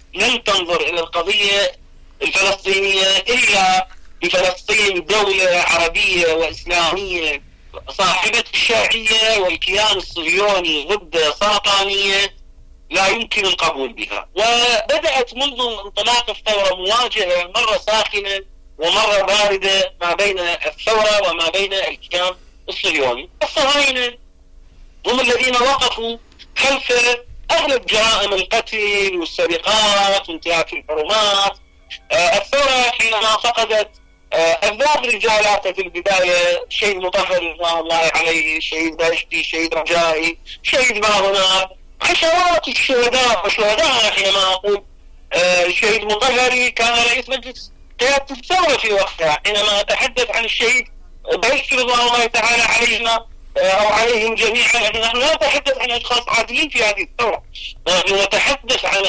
لم تنظر إلى القضية الفلسطينية إلا بفلسطين دولة عربية وإسلامية صاحبة الشرعية، والكيان الصهيوني ضد سرطانية لا يمكن القبول بها. وبدأت منذ انطلاق الثورة مواجهة مرة ساخنة ومرة باردة ما بين الثورة وما بين الكيان الصهيوني. الصهاينة هم الذين وقفوا خلف أغلب جرائم القتل والسرقات وانتهاك الحرمات. الثورة حينما فقدت أذاب رجالاتها في البداية، شهيد مطهر رضوان الله عليه، شهيد داشتي، شهيد رجائي، شهيد باهنات، عشرات الشهداء وشهداء. حينما أقول الشهيد مطهري كان رئيس مجلس قيادة الثورة في وقتها. حينما أتحدث عن الشهيد داشتي رضوان الله تعالى عليهما أو عليهم جميعا، نحن لا نتحدث عن أشخاص عاديين في هذه الثورة، نحن نتحدث عن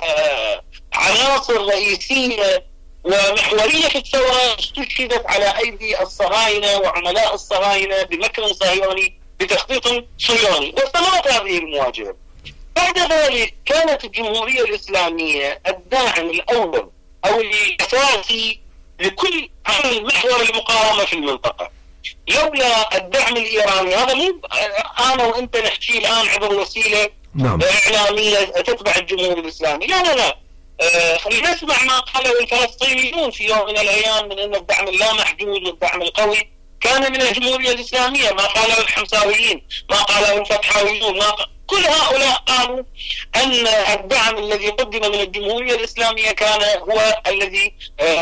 عناصر رئيسية ومحورية في الثورة استشهدت على أيدي الصهاينة وعملاء الصهاينة بمكر صهيوني بتخطيط صهيوني. واستمرت هذه المواجهة. بعد ذلك كانت الجمهورية الإسلامية الداعم الأول أو الأساسي لكل عمل محور المقاومة في المنطقة. لولا الدعم الإيراني، هذا مو أنا وأنت نحكي الآن عبر وسيلة إعلامية تتبع الجمهورية الإسلامية، لا لا لا، خلينا نسمع ما قاله الفلسطينيون في يوم من الأيام من أن الدعم اللامحدود والدعم القوي كان من الجمهورية الإسلامية، ما قاله الحمساويين، ما قاله الفتحاويون، كل هؤلاء قالوا أن الدعم الذي قدم من الجمهورية الإسلامية كان هو الذي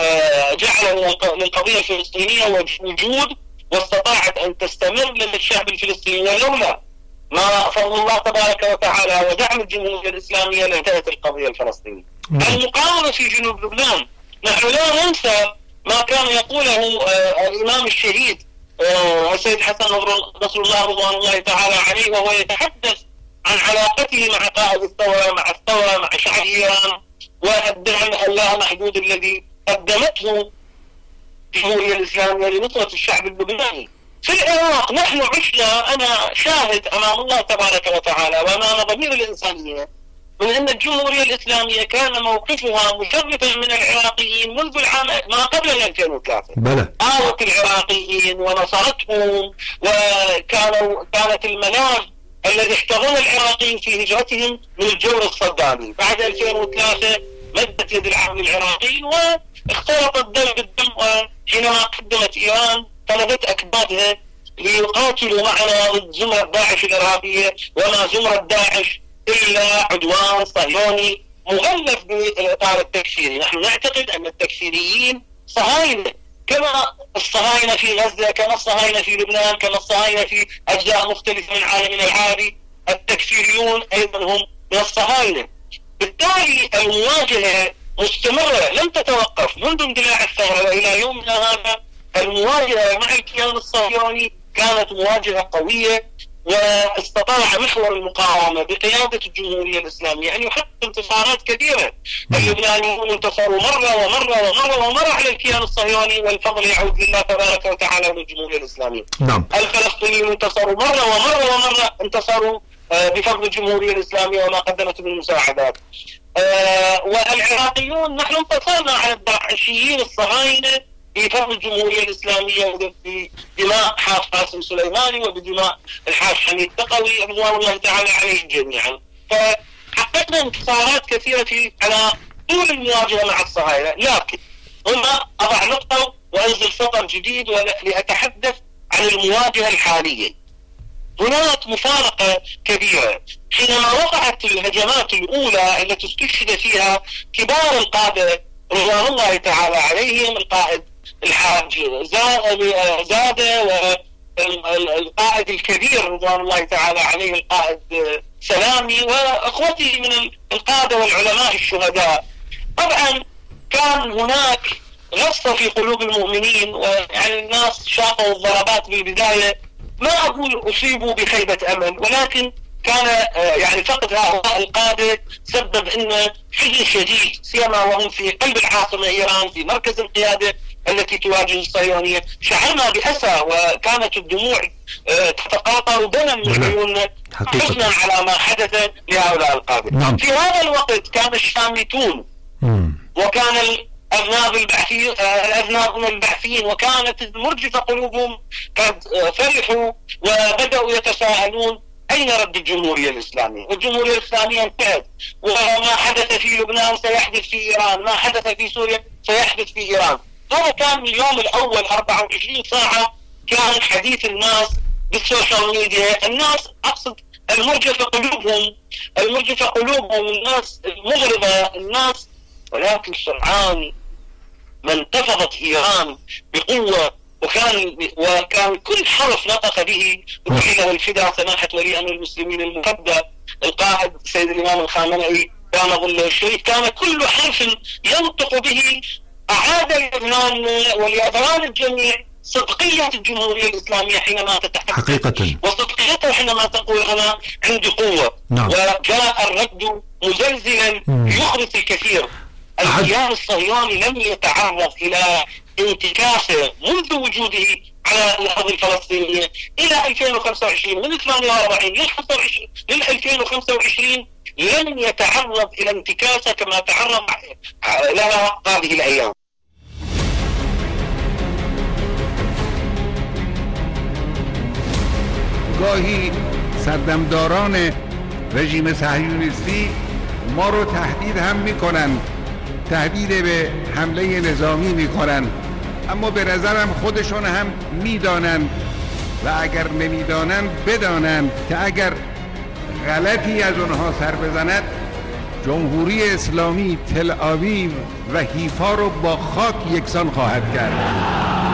جعل للقضية الفلسطينية وجود واستطاعت أن تستمر للشعب الفلسطيني. ولولا ما فضل الله تبارك وتعالى ودعم الجمهورية الإسلامية لانتهت القضية الفلسطينية. المقاومة في جنوب لبنان، نحن لا ننسى ما كان يقوله الإمام الشهيد السيد حسن نصر الله رضوان الله تعالى عليه، وهو يتحدث عن علاقته مع قائد الثورة، مع الثورة، مع شعب إيران، والدعم اللامحدود الذي قدمته الجمهورية الإسلامية لنصرة الشعب اللبناني. في العراق نحن عشنا، أنا شاهد أمام الله تبارك وتعالى وأمام ضمير الإنسانية من أن الجمهورية الإسلامية كان موقفها مشرفا من العراقيين منذ العام ما قبل 2003. آوت العراقيين ونصرتهم، وكانت الملاذ الذي احتضن العراقيين في هجرتهم من الجور الصدامي. بعد 2003 مدت يد العام للعراقيين واختلط الدم بالدم، وحينما قدمت إيران طلبت أكبادها ليقاتلوا معنا ضد زمرة داعش الإرهابية، وما زمرة داعش إلا عدوان صهيوني مغلف بالإطار التكفيري. نحن نعتقد أن التكفيريين صهاينة، كما الصهاينة في غزة، كما الصهاينة في لبنان، كما الصهاينة في أجزاء مختلفة من عالمنا العربي، التكفيريون أيضا هم من الصهاينة. بالتالي المواجهة مستمرة لم تتوقف منذ اندلاع الثورة وإلى يومنا هذا. المواجهة مع الكيان الصهيوني كانت مواجهة قوية، واستطاع محور المقاومة بقيادة الجمهورية الإسلامية أن يحقق انتصارات كبيرة. اللبنانيون انتصروا مرة ومرة ومرة ومرة على الكيان الصهيوني، والفضل يعود لله تبارك وتعالى والجمهورية الإسلامية. الفلسطينيون انتصروا مرة ومرة ومرة، انتصروا بفضل الجمهورية الإسلامية وما قدمت من مساعدات. والعراقيون نحن انتصرنا على الداعشيين الصهاينة بفضل الجمهورية الإسلامية وبدماء حاج قاسم سليماني وبدماء الحاج حميد تقوي رضوان الله تعالى عليهم جميعا. فحققنا انتصارات كثيرة على طول المواجهة مع الصهاينة. لكن هنا أضع نقطة وأنزل سطر جديد لأتحدث عن المواجهة الحالية. هناك مفارقة كبيرة حينما وقعت الهجمات الأولى التي استشهد فيها كبار القادة رضوان الله تعالى عليهم، القائد الحاج زادة والقائد الكبير رضوان الله تعالى عليه القائد سلامي وأخوته من القادة والعلماء الشهداء. طبعا كان هناك غصة في قلوب المؤمنين، ويعني الناس شاقوا الضربات بالبداية، ما أقول أصيبوا بخيبة أمل، ولكن كان يعني فقد هؤلاء القادة سبب إن حزن شديد، سيما وهم في قلب العاصمة إيران في مركز القيادة التي تواجه الصهيونية. شعرنا بأسى وكانت الدموع تتقاطر دما من عيوننا حزنا على ما حدث لهؤلاء القادة. في هذا الوقت كان الشامتون وكان الأذناب البعثيين وكانت المرجفة قلوبهم قد فرحوا وبدأوا يتساءلون أين رد الجمهورية الإسلامية؟ الجمهورية الإسلامية انتهت، وما حدث في لبنان سيحدث في إيران، ما حدث في سوريا سيحدث في إيران. هذا كان اليوم الأول 24 ساعة كان حديث الناس بالسوشيال ميديا. الناس أقصد المرجفة قلوبهم الناس المغرضة الناس. ولكن سرعان ما انتفضت إيران بقوة وكان كل حرف نطق به روحي له الفداء سماحة ولي أمر المسلمين المقدس القائد سيد الإمام الخامنئي كان ظله الشريف، كان كل حرف ينطق به أعاد لبنان ولأذهان الجميع صدقية الجمهورية الإسلامية حينما تتحدث حقيقة، وصدقيتها حينما تقول أنا عندي قوة. وجاء الرد مزلزلا يخرس الكثير. الكيان الصهيوني لم يتعرض إلى انتكاسة منذ وجوده على الأرض الفلسطينية إلى 2025، من 48 لل 2025 لم يتعرض إلى انتكاسة كما تعرض لها هذه الأيام. گاهی سردمداران رژیم صهیونیستی ما رو تهدید هم میکنن، تهدید به حمله نظامی میکنن، اما به نظرم خودشون هم میدانن و اگر نمیدانن بدانن که اگر غلطی از اونها سر بزند جمهوری اسلامی تل آویو و حیفا رو با خاک یکسان خواهد کرد.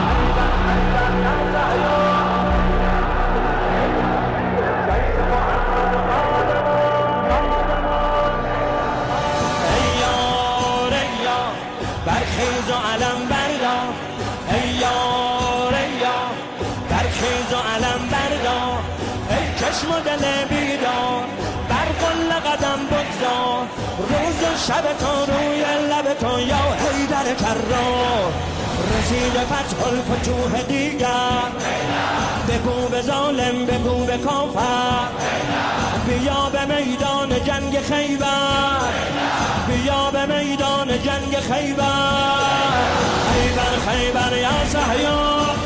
مدل بیدار بر قل قدم بگذار، روز شب تو روی لب تو یا حیدر کرار، رسید فتح الفتوح دیگر، بگو به ظالم بگو به کافر، بیا به میدان جنگ خیبر، بیا به میدان جنگ خیبر، خیبر خیبر یا صهیون،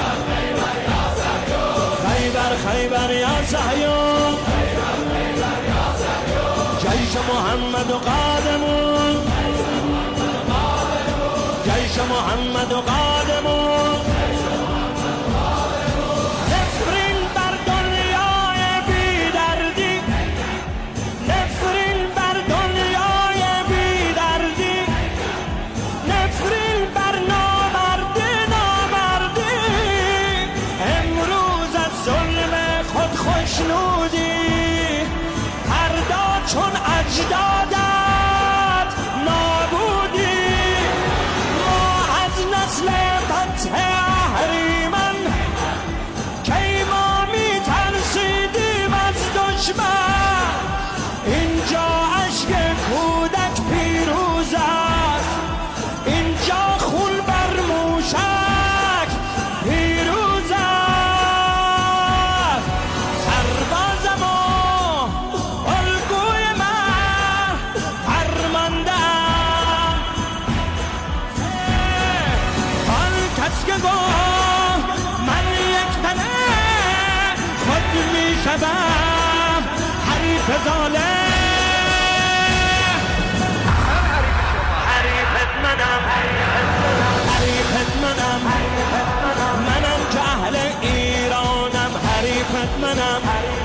خیبر یا صهیون، جیش محمد و قادمون، جیش محمد و قادمون، نفرین بر دنیای بی دردی، نفرین بر دنیای بی دردی، نفرین بر نامردی، امروز از ظلم خود خوشنودی، فردا چون اجدادت نابودی، ما از نسل فتح اهریمن کی ما میترسیدیم از دشمن، اینجا اشک کودک پیروز است، اینجا خون بر موشک پیروز است، سرباز ما الگوی من فرماندم، آن کس که گفت من یک تنه خود می شدم حریف ظالم، حریفت منم، حریفت منم، منم که اهل ایرانم، حریفت منم،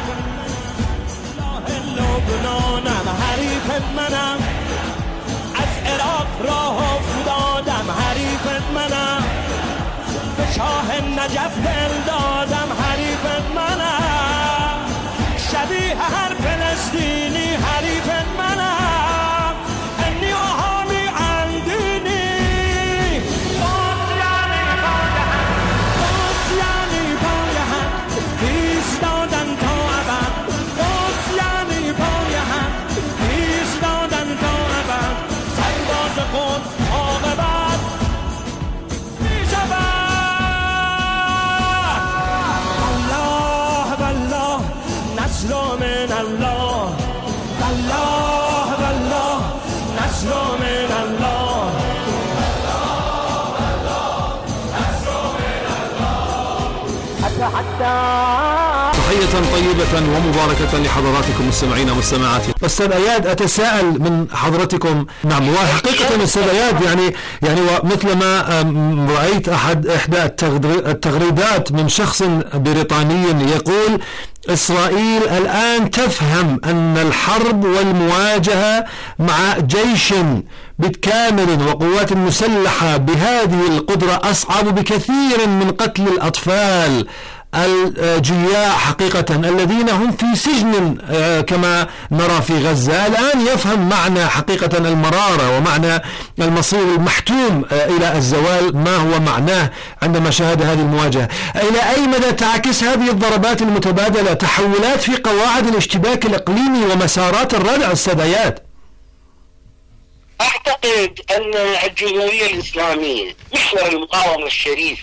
لبنانم، حریفت منم، از عراق راه افتادم، حریفت منم، به شاه نجف دل دادم، حریفت منم، شبیه هر فلسطینی حریفت منم، انی آهامی اندینی، باز یعنی پای هم ایستادن تا ابد، باز یعنی پای هم ایستادن تا ابد، سرباز خود عاقبت تحية طيبة ومباركة لحضراتكم مستمعين والمستمعات. أستاذ أياد، أتساءل من حضرتكم، نعم وحقيقة أستاذ أياد يعني مثلما رأيت إحدى التغريدات من شخص بريطاني يقول: إسرائيل الآن تفهم أن الحرب والمواجهة مع جيش بالكامل وقوات مسلحة بهذه القدرة أصعب بكثير من قتل الأطفال الجياع حقيقة الذين هم في سجن كما نرى في غزة. الآن يفهم معنى حقيقة المرارة ومعنى المصير المحتوم إلى الزوال ما هو معناه عندما شاهد هذه المواجهة. إلى أي مدى تعكس هذه الضربات المتبادلة تحولات في قواعد الاشتباك الإقليمي ومسارات الردع السدايات؟ أعتقد أن الجمهورية الإسلامية محور المقاومة الشريف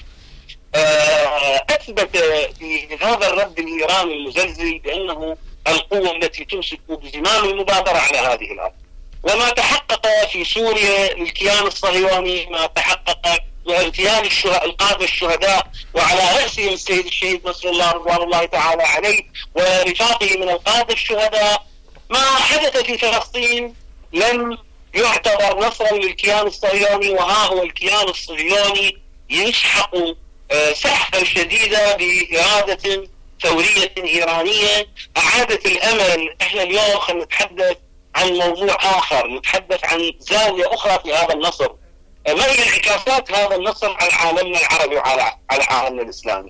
أثبت في هذا الرد الإيراني المزلزل بأنه القوة التي تمسك بزمام المبادرة على هذه الأرض. وما تحقق في سوريا للكيان الصهيوني، ما تحقق باغتيال القادة الشهداء وعلى رأسهم السيد الشهيد نصر الله رضوان الله تعالى عليه ورفاقه من القادة الشهداء، ما حدث في فلسطين لم يعتبر نصرا للكيان الصهيوني. وها هو الكيان الصهيوني يسحق سحقا شديدا بإرادة ثورية إيرانية أعادت الأمل. احنا اليوم خلينا نتحدث عن موضوع آخر، نتحدث عن زاوية أخرى في هذا النصر. ما هي انعكاسات هذا النصر على عالمنا العربي وعلى عالمنا الإسلامي؟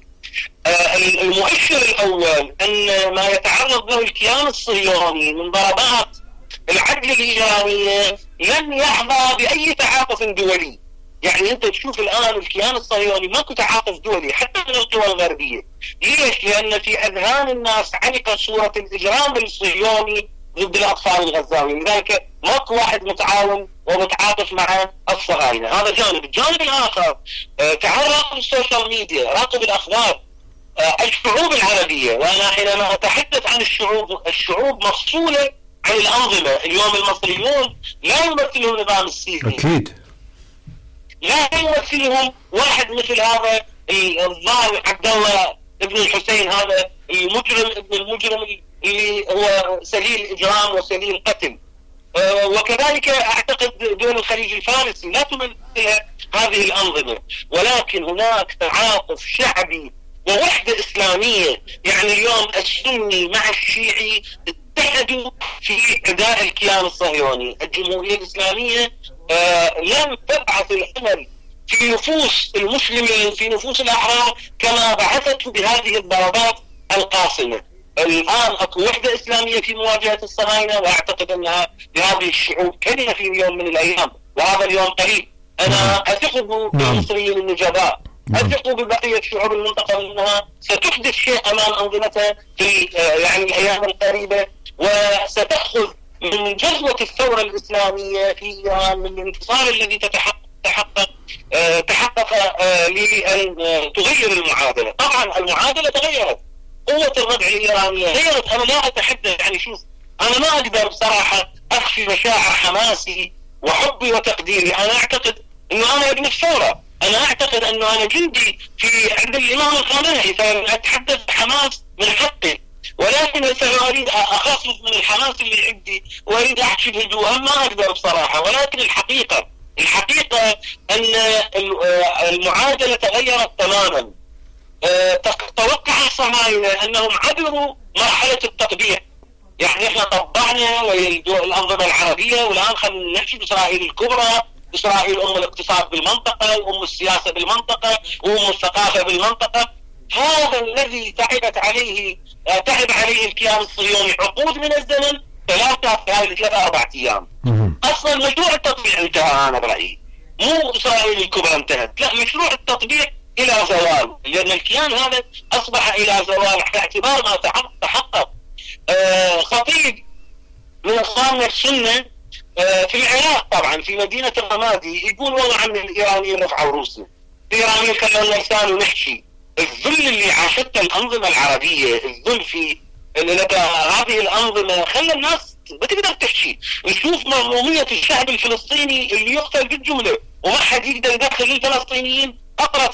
المؤشر الأول أن ما يتعرض له الكيان الصهيوني من ضربات العدل الإيرانية لن يحظى بأي تعاطف دولي. يعني أنت تشوف الآن الكيان الصهيوني ماكو تعاطف دولي حتى من القوى الغربية. ليش؟ لأن في أذهان الناس علقت صورة الإجرام الصهيوني ضد الأطفال الغزاوي، لذلك ماكو واحد متعاون ومتعاطف مع الصهاينة. هذا جانب. الجانب الآخر تعال راقب السوشيال ميديا، راقب الأخبار. الشعوب العربية، وأنا حينما أتحدث عن الشعوب مفصولة عن الأنظمة. اليوم المصريون لا يمثلهم نظام السيسي، أكيد لا يمثلهم واحد مثل هذا الظاهر عبد الله ابن الحسين، هذا المجرم ابن المجرم اللي هو سليل الإجرام وسليل القتل. وكذلك أعتقد دول الخليج الفارسي لا تمثلها هذه الأنظمة، ولكن هناك تعاطف شعبي ووحدة إسلامية. يعني اليوم السني مع الشيعي اتحدوا في أداء الكيان الصهيوني. الجمهورية الإسلامية لم تبعث الأمل في نفوس المسلمين، في نفوس الأحرار كما بعثته بهذه الضربات القاصمة. الآن أكو وحدة إسلامية في مواجهة الصهاينة، وأعتقد أنها لهذه الشعوب كلمة في يوم من الأيام، وهذا اليوم قريب. أنا أثق بالمصريين النجباء، أثق ببقية شعوب المنطقة أنها ستحدث شيء أمام أنظمتها في يعني الأيام القريبة، وستأخذ من جذوة الثورة الإسلامية في إيران من الانتصار الذي تحقق لأن تغير المعادلة. طبعا المعادلة تغيرت، قوة الردع الإيرانية غيرت. أنا لا أتحدث، يعني شوف، أنا ما أقدر بصراحة أخفي مشاعر حماسي وحبي وتقديري. أنا أعتقد أنه أنا ابن الثورة، أنا أعتقد أنه أنا جندي في عند الإمام الخامنئي، فأتحدث حماس من حقي، ولكن أريد أخصص من الحماس اللي عندي وأريد أحكي بهدوء. ما أقدر بصراحة، ولكن الحقيقة أن المعادلة تغيرت تماما. توقع الصهاينة أنهم عبروا مرحلة التطبيع. يعني إحنا طبعنا والأنظمة العربية، والآن خلينا نحكي بإسرائيل الكبرى، إسرائيل أم الاقتصاد بالمنطقة وأم السياسة بالمنطقة وأم الثقافة بالمنطقة. هذا الذي تعب عليه الكيان الصهيوني عقود من الزمن، ثلاثة في هذه 3-4 أيام. أصلا مشروع التطبيع انتهى. أنا برأيي مو إسرائيل الكبرى انتهت، لا، مشروع التطبيع إلى زوال، لأن الكيان هذا أصبح إلى زوال على اعتبار ما تحقق. خطيب من أخواننا السنة في العراق طبعا في مدينة الرمادي يقول والله عن الإيرانيين رفعوا روسنا، الإيرانيين خلونا لسان ونحكي. الذل اللي عاشته الأنظمة العربية، الذل في هذه الأنظمة خلى الناس بتقدر تحكي. نشوف مظلومية الشعب الفلسطيني اللي يقتل بالجملة وما حد يقدر يدخل الفلسطينيين قطرة ماء.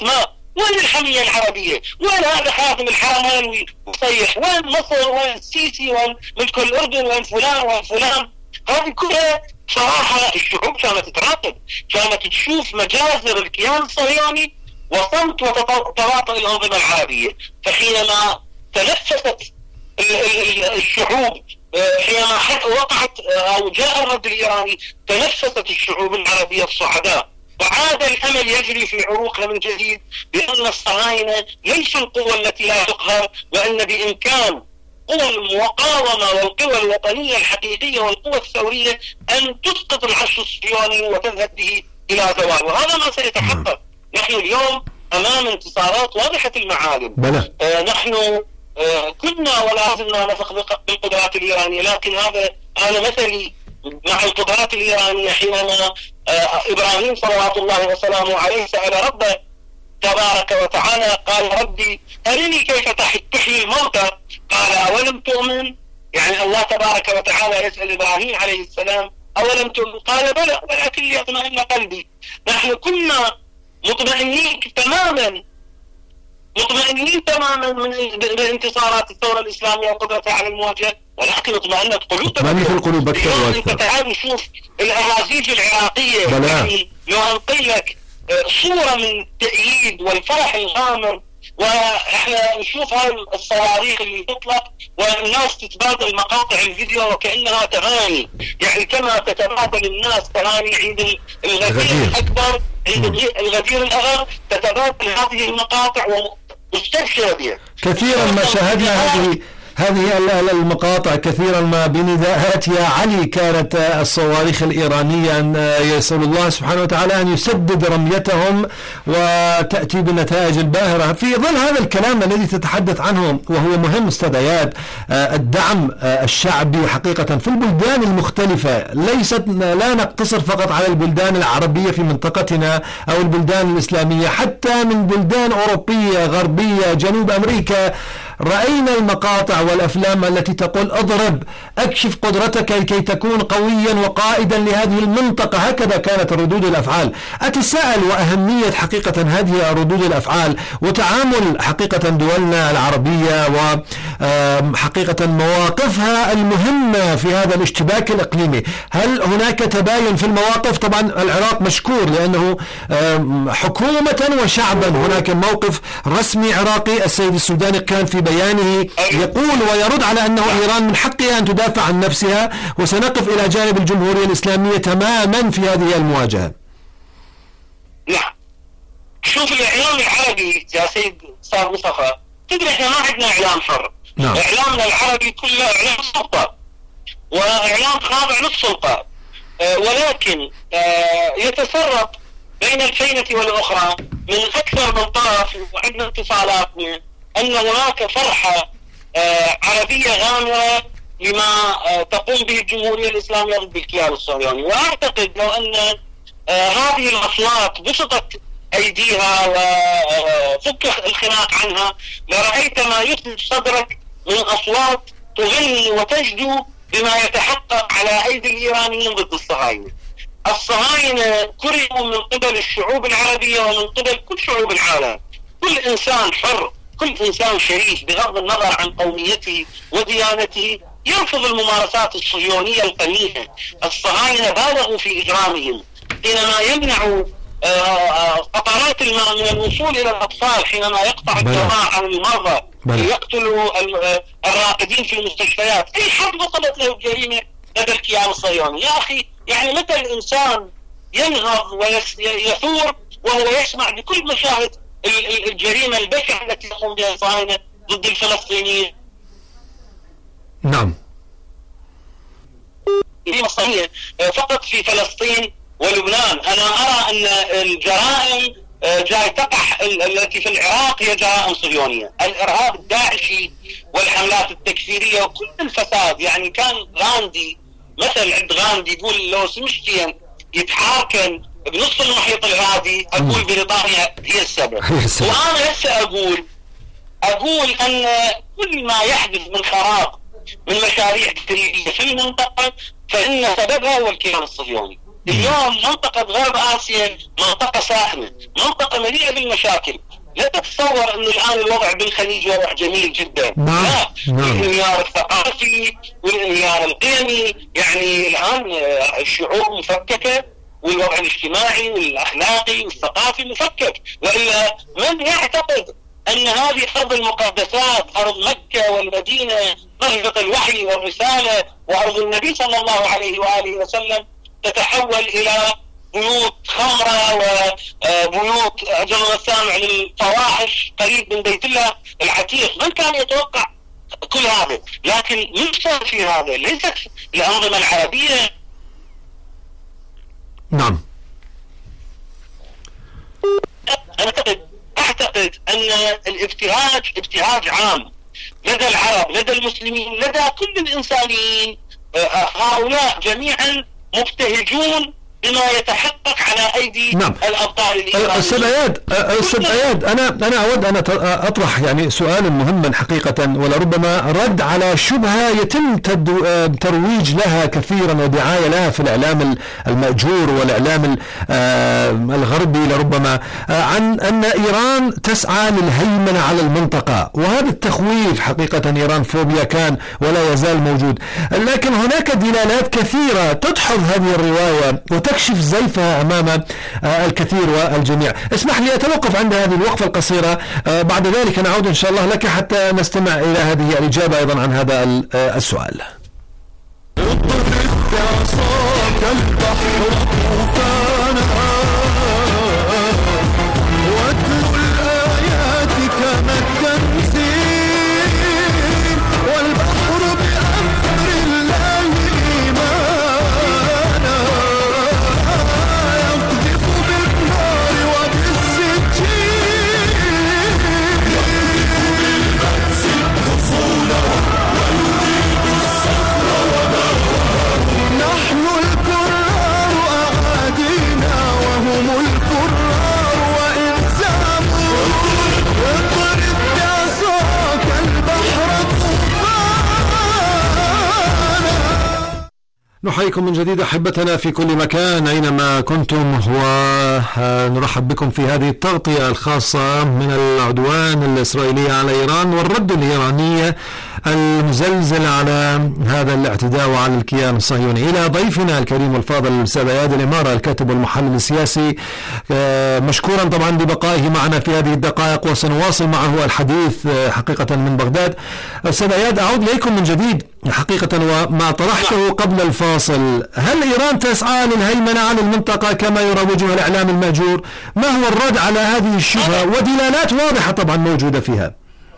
وين الحمية العربية؟ وين هذا خادم الحرمين ويصيح؟ وين مصر؟ وين السيسي؟ وين ملك الأردن؟ وين فلان؟ وين فلان؟ هذه كلها صراحة الشعوب كانت تراقب، كانت تشوف مجازر الكيان الصهيوني وصمت وتواطؤ الأنظمة العربية. فحينما تنفست الشعوب، حينما وقعت أو جاء الرد الإيراني، تنفست الشعوب العربية الصعداء، وعاد الأمل يجري في عروقها من جديد بأن الصهاينة ليس القوة التي لا تقهر، وأن بإمكان قوى المقاومة والقوى الوطنية الحقيقية والقوى الثورية أن تسقط العرش الصهيوني وتذهب به إلى زوال. وهذا ما سيتحقق. نحن اليوم أمام انتصارات واضحة المعالم. نحن كنا ولا زلنا نثق بالقدرات الإيرانية، لكن هذا أنا مثلي مع القدرات الإيرانية حينما إبراهيم صلوات الله وسلامه عليه سأل ربه تبارك وتعالى قال ربي أرني كيف تحيي الموتى، قال أولم تؤمن؟ يعني الله تبارك وتعالى يسأل إبراهيم عليه السلام أولم تؤمن؟ قال بلى ولكن ليطمئن قلبي. نحن كنا مطمئنين تماما من انتصارات الثورة الإسلامية وقدرتها على المواجهة، ولكن اطمئنت قلوب أكثر. أنت تعال نشوف الأهازيج العراقية، يعني لو أنقل لك صورة من التأييد والفرح الغامر، واحنا نشوف هاي الصواريخ اللي تطلق والناس تتبادل مقاطع الفيديو وكأنها تغاني، يعني كما تتبادل الناس تغاني عيد الغدير الأكبر، عيد الغدير الأغر، تتبادل هذه المقاطع ومستبشرة بها. كثيرا ما شاهدنا هذه المقاطع، كثيرا ما بنداءات يا علي كانت الصواريخ الإيرانية أن يسأل الله سبحانه وتعالى أن يسدد رميتهم وتأتي بالنتائج الباهرة. في ظل هذا الكلام الذي تتحدث عنه وهو مهم أستاذ اياد، الدعم الشعبي حقيقة في البلدان المختلفة، لا نقتصر فقط على البلدان العربية في منطقتنا أو البلدان الإسلامية، حتى من بلدان أوروبية غربية جنوب أمريكا رأينا المقاطع والأفلام التي تقول اضرب، اكشف قدرتك لكي تكون قويا وقائدا لهذه المنطقة. هكذا كانت ردود الأفعال. أتساءل وأهمية حقيقة هذه ردود الأفعال وتعامل حقيقة دولنا العربية وحقيقة مواقفها المهمة في هذا الاشتباك الإقليمي. هل هناك تباين في المواقف؟ طبعا العراق مشكور لأنه حكومة وشعبا هناك موقف رسمي عراقي. السيد السوداني كان في بيانه يقول ويرد على أنه إيران من حقها أن تدافع عن نفسها، وسنقف إلى جانب الجمهورية الإسلامية تماما في هذه المواجهة. نعم، شوف الإعلام العربي يا سيد أستاذ مصطفى، تدري احنا ما عندنا إعلام حر. نعم. إعلامنا العربي كله إعلام سلطة وإعلام خاضع للسلطة، ولكن يتسرب بين الفينة والأخرى من أكثر من طرف، وعندنا اتصالاتنا أن هناك فرحة عربية غامرة لما تقوم به الجمهورية الإسلامية ضد الكيان الصهيوني. وأعتقد لو أن هذه الأصوات بسطت أيديها وفك الخناق عنها لرأيت ما يثبت صدرك من أصوات تغني وتجدو بما يتحقق على أيدي الإيرانيين ضد الصهاينة. الصهاينة كرهوا من قبل الشعوب العربية ومن قبل كل شعوب العالم. كل إنسان حر، كل إنسان شريف بغض النظر عن قوميته وديانته يرفض الممارسات الصهيونية القميئة. الصهاينة بالغوا في إجرامهم حينما يمنعوا قطرات الماء من الوصول إلى الأطفال، حينما يقطع الدماء عن المرضى، يقتلوا الراقدين في المستشفيات. أي حد وصلت له الجريمة لدى الكيان الصهيوني. يا أخي يعني متى الإنسان ينهض ويثور وهو يسمع بكل مشاهد الجريمة البشعة التي يقوم بها الصهاينة ضد الفلسطينيين؟ نعم، الجريمة الصهيونية فقط في فلسطين ولبنان. أنا أرى أن الجرائم جاي تقع التي في العراق هي جرائم صهيونية. الإرهاب الداعشي والحملات التكفيرية وكل الفساد. يعني كان غاندي مثل عند غاندي يقول لو سمشتين يتحاكم بنص المحيط الهادي أقول بريطانيا هي السبب. وأنا هسه أقول أن كل ما يحدث من خراب من مشاريع تدريبية في المنطقة فإن سببها هو الكيان الصهيوني. اليوم منطقة غرب آسيا منطقة ساخنة، منطقة مليئة بالمشاكل، لا تتصور أنه الآن الوضع بالخليج وضع جميل جدا. لا، الانهيار الثقافي والانهيار القيمي، يعني الآن الشعوب مفككة والوضع الاجتماعي والأخلاقي والثقافي مفكك. وإلا من يعتقد أن هذه أرض المقدسات، أرض مكة والمدينة، مرفق الوحي والرسالة وأرض النبي صلى الله عليه وآله وسلم، تتحول إلى بيوت خمرة وبيوت أجل السامع للفواحش قريب من بيت الله العتيق؟ من كان يتوقع كل هذا؟ لكن مش في هذا، ليست الأنظمة العربية. نعم. أعتقد أن ابتهاج عام لدى العرب، لدى المسلمين، لدى كل الإنسانيين. هؤلاء جميعا مبتهجون بما يتحقق على أيدي الأبطال الإيرانيين. أستاذ أياد، أنا أود أن أطرح يعني سؤالا مهما حقيقة، ولربما رد على شبهة يتم ترويج لها كثيرا ودعاية لها في الإعلام المأجور والإعلام الغربي لربما، عن أن إيران تسعى للهيمنة على المنطقة، وهذا التخويف حقيقة إيران فوبيا كان ولا يزال موجود. لكن هناك دلالات كثيرة تدحض هذه الرواية وتكشف زيفها أمام الكثير والجميع. اسمح لي أتوقف عند هذه الوقفة القصيرة، بعد ذلك نعود إن شاء الله لك حتى نستمع إلى هذه الإجابة أيضا عن هذا السؤال. نحييكم من جديد أحبتنا في كل مكان أينما كنتم، ونرحب بكم في هذه التغطية الخاصة من العدوان الإسرائيلي على إيران والرد الإيراني المزلزل على هذا الاعتداء على الكيان الصهيوني. إلى ضيفنا الكريم والفاضل الأستاذ أياد الإمارة، الكاتب والمحلل السياسي، مشكورا طبعا ببقائه معنا في هذه الدقائق، وسنواصل معه الحديث حقيقة من بغداد. أستاذ أياد، أعود إليكم من جديد حقيقة وما طرحته قبل الفاصل. هل إيران تسعى للهيمنة على المنطقة كما يروجها الإعلام المأجور؟ ما هو الرد على هذه الشبهة ودلالات واضحة طبعا موجودة فيها؟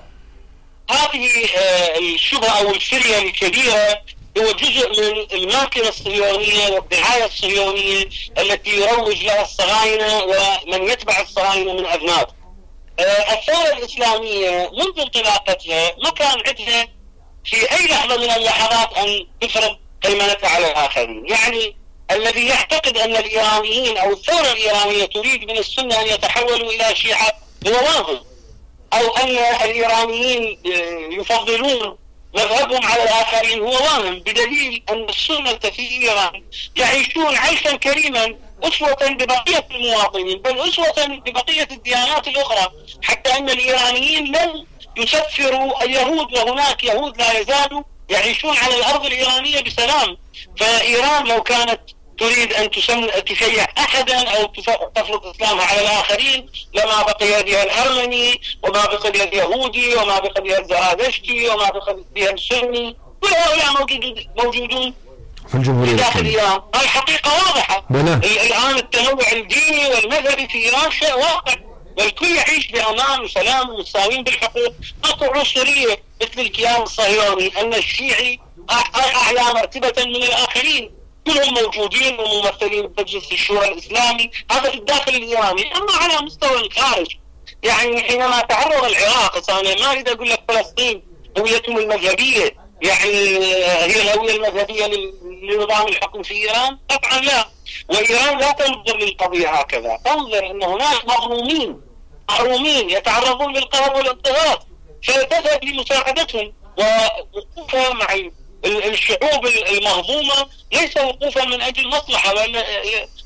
هذه الشبهة أو الفرية الكبيرة هو جزء من الماكينة الصهيونية والدعاية الصهيونية التي يروج لها الصهاينة ومن يتبع الصهاينة من أذناب. الثورة الإسلامية منذ انطلاقتها ما كان عندها في أي لحظة من اللحظات أن تفرض هيمنتها على الآخرين. يعني الذي يعتقد أن الإيرانيين أو الثورة الإيرانية تريد من السنة أن يتحولوا إلى شيعة هو واهم، أو أن الإيرانيين يفضلون مذهبهم على الآخرين هو واهم، بدليل أن السنة في إيران يعيشون عيشا كريما أسوة ببقية المواطنين، بل أسوة ببقية الديانات الأخرى، حتى أن الإيرانيين لم يسفروا اليهود، وهناك يهود لا يزالوا يعيشون على الأرض الإيرانية بسلام. فإيران لو كانت تريد أن تشيع أحدا أو تفرض إسلامها على الآخرين لما بقي يدها الأرمني، وما بقي يد اليهودي، وما بقي يد الزرادشتي، وما بقي يد السني، كل هؤلاء موجودون في الجمهورية داخل إيران. الحقيقة واضحة. الآن التنوع الديني والمذهبي في إيران شيء واقع، والكل يعيش بأمان وسلام ومساوين بالحقوق. اكو عنصرية مثل الكيان الصهيوني أن الشيعي أعلى مرتبة من الآخرين، كلهم موجودين وممثلين بمجلس الشورى الإسلامي، هذا في الداخل الإيراني. أما على مستوى الخارج، يعني حينما تعرض العراق، أنا ما أريد أقول لك فلسطين هويتهم المذهبية، يعني هي الهوية المذهبية لنظام الحكم في إيران؟ طبعا لا. وإيران لا تنظر للقضية هكذا، تنظر أن هناك محرومين يتعرضون للقهر والاضطهاد، فتذهب لمساعدتهم ووقوفها مع الشعوب المهضومة، ليس وقوفا من أجل مصلحة،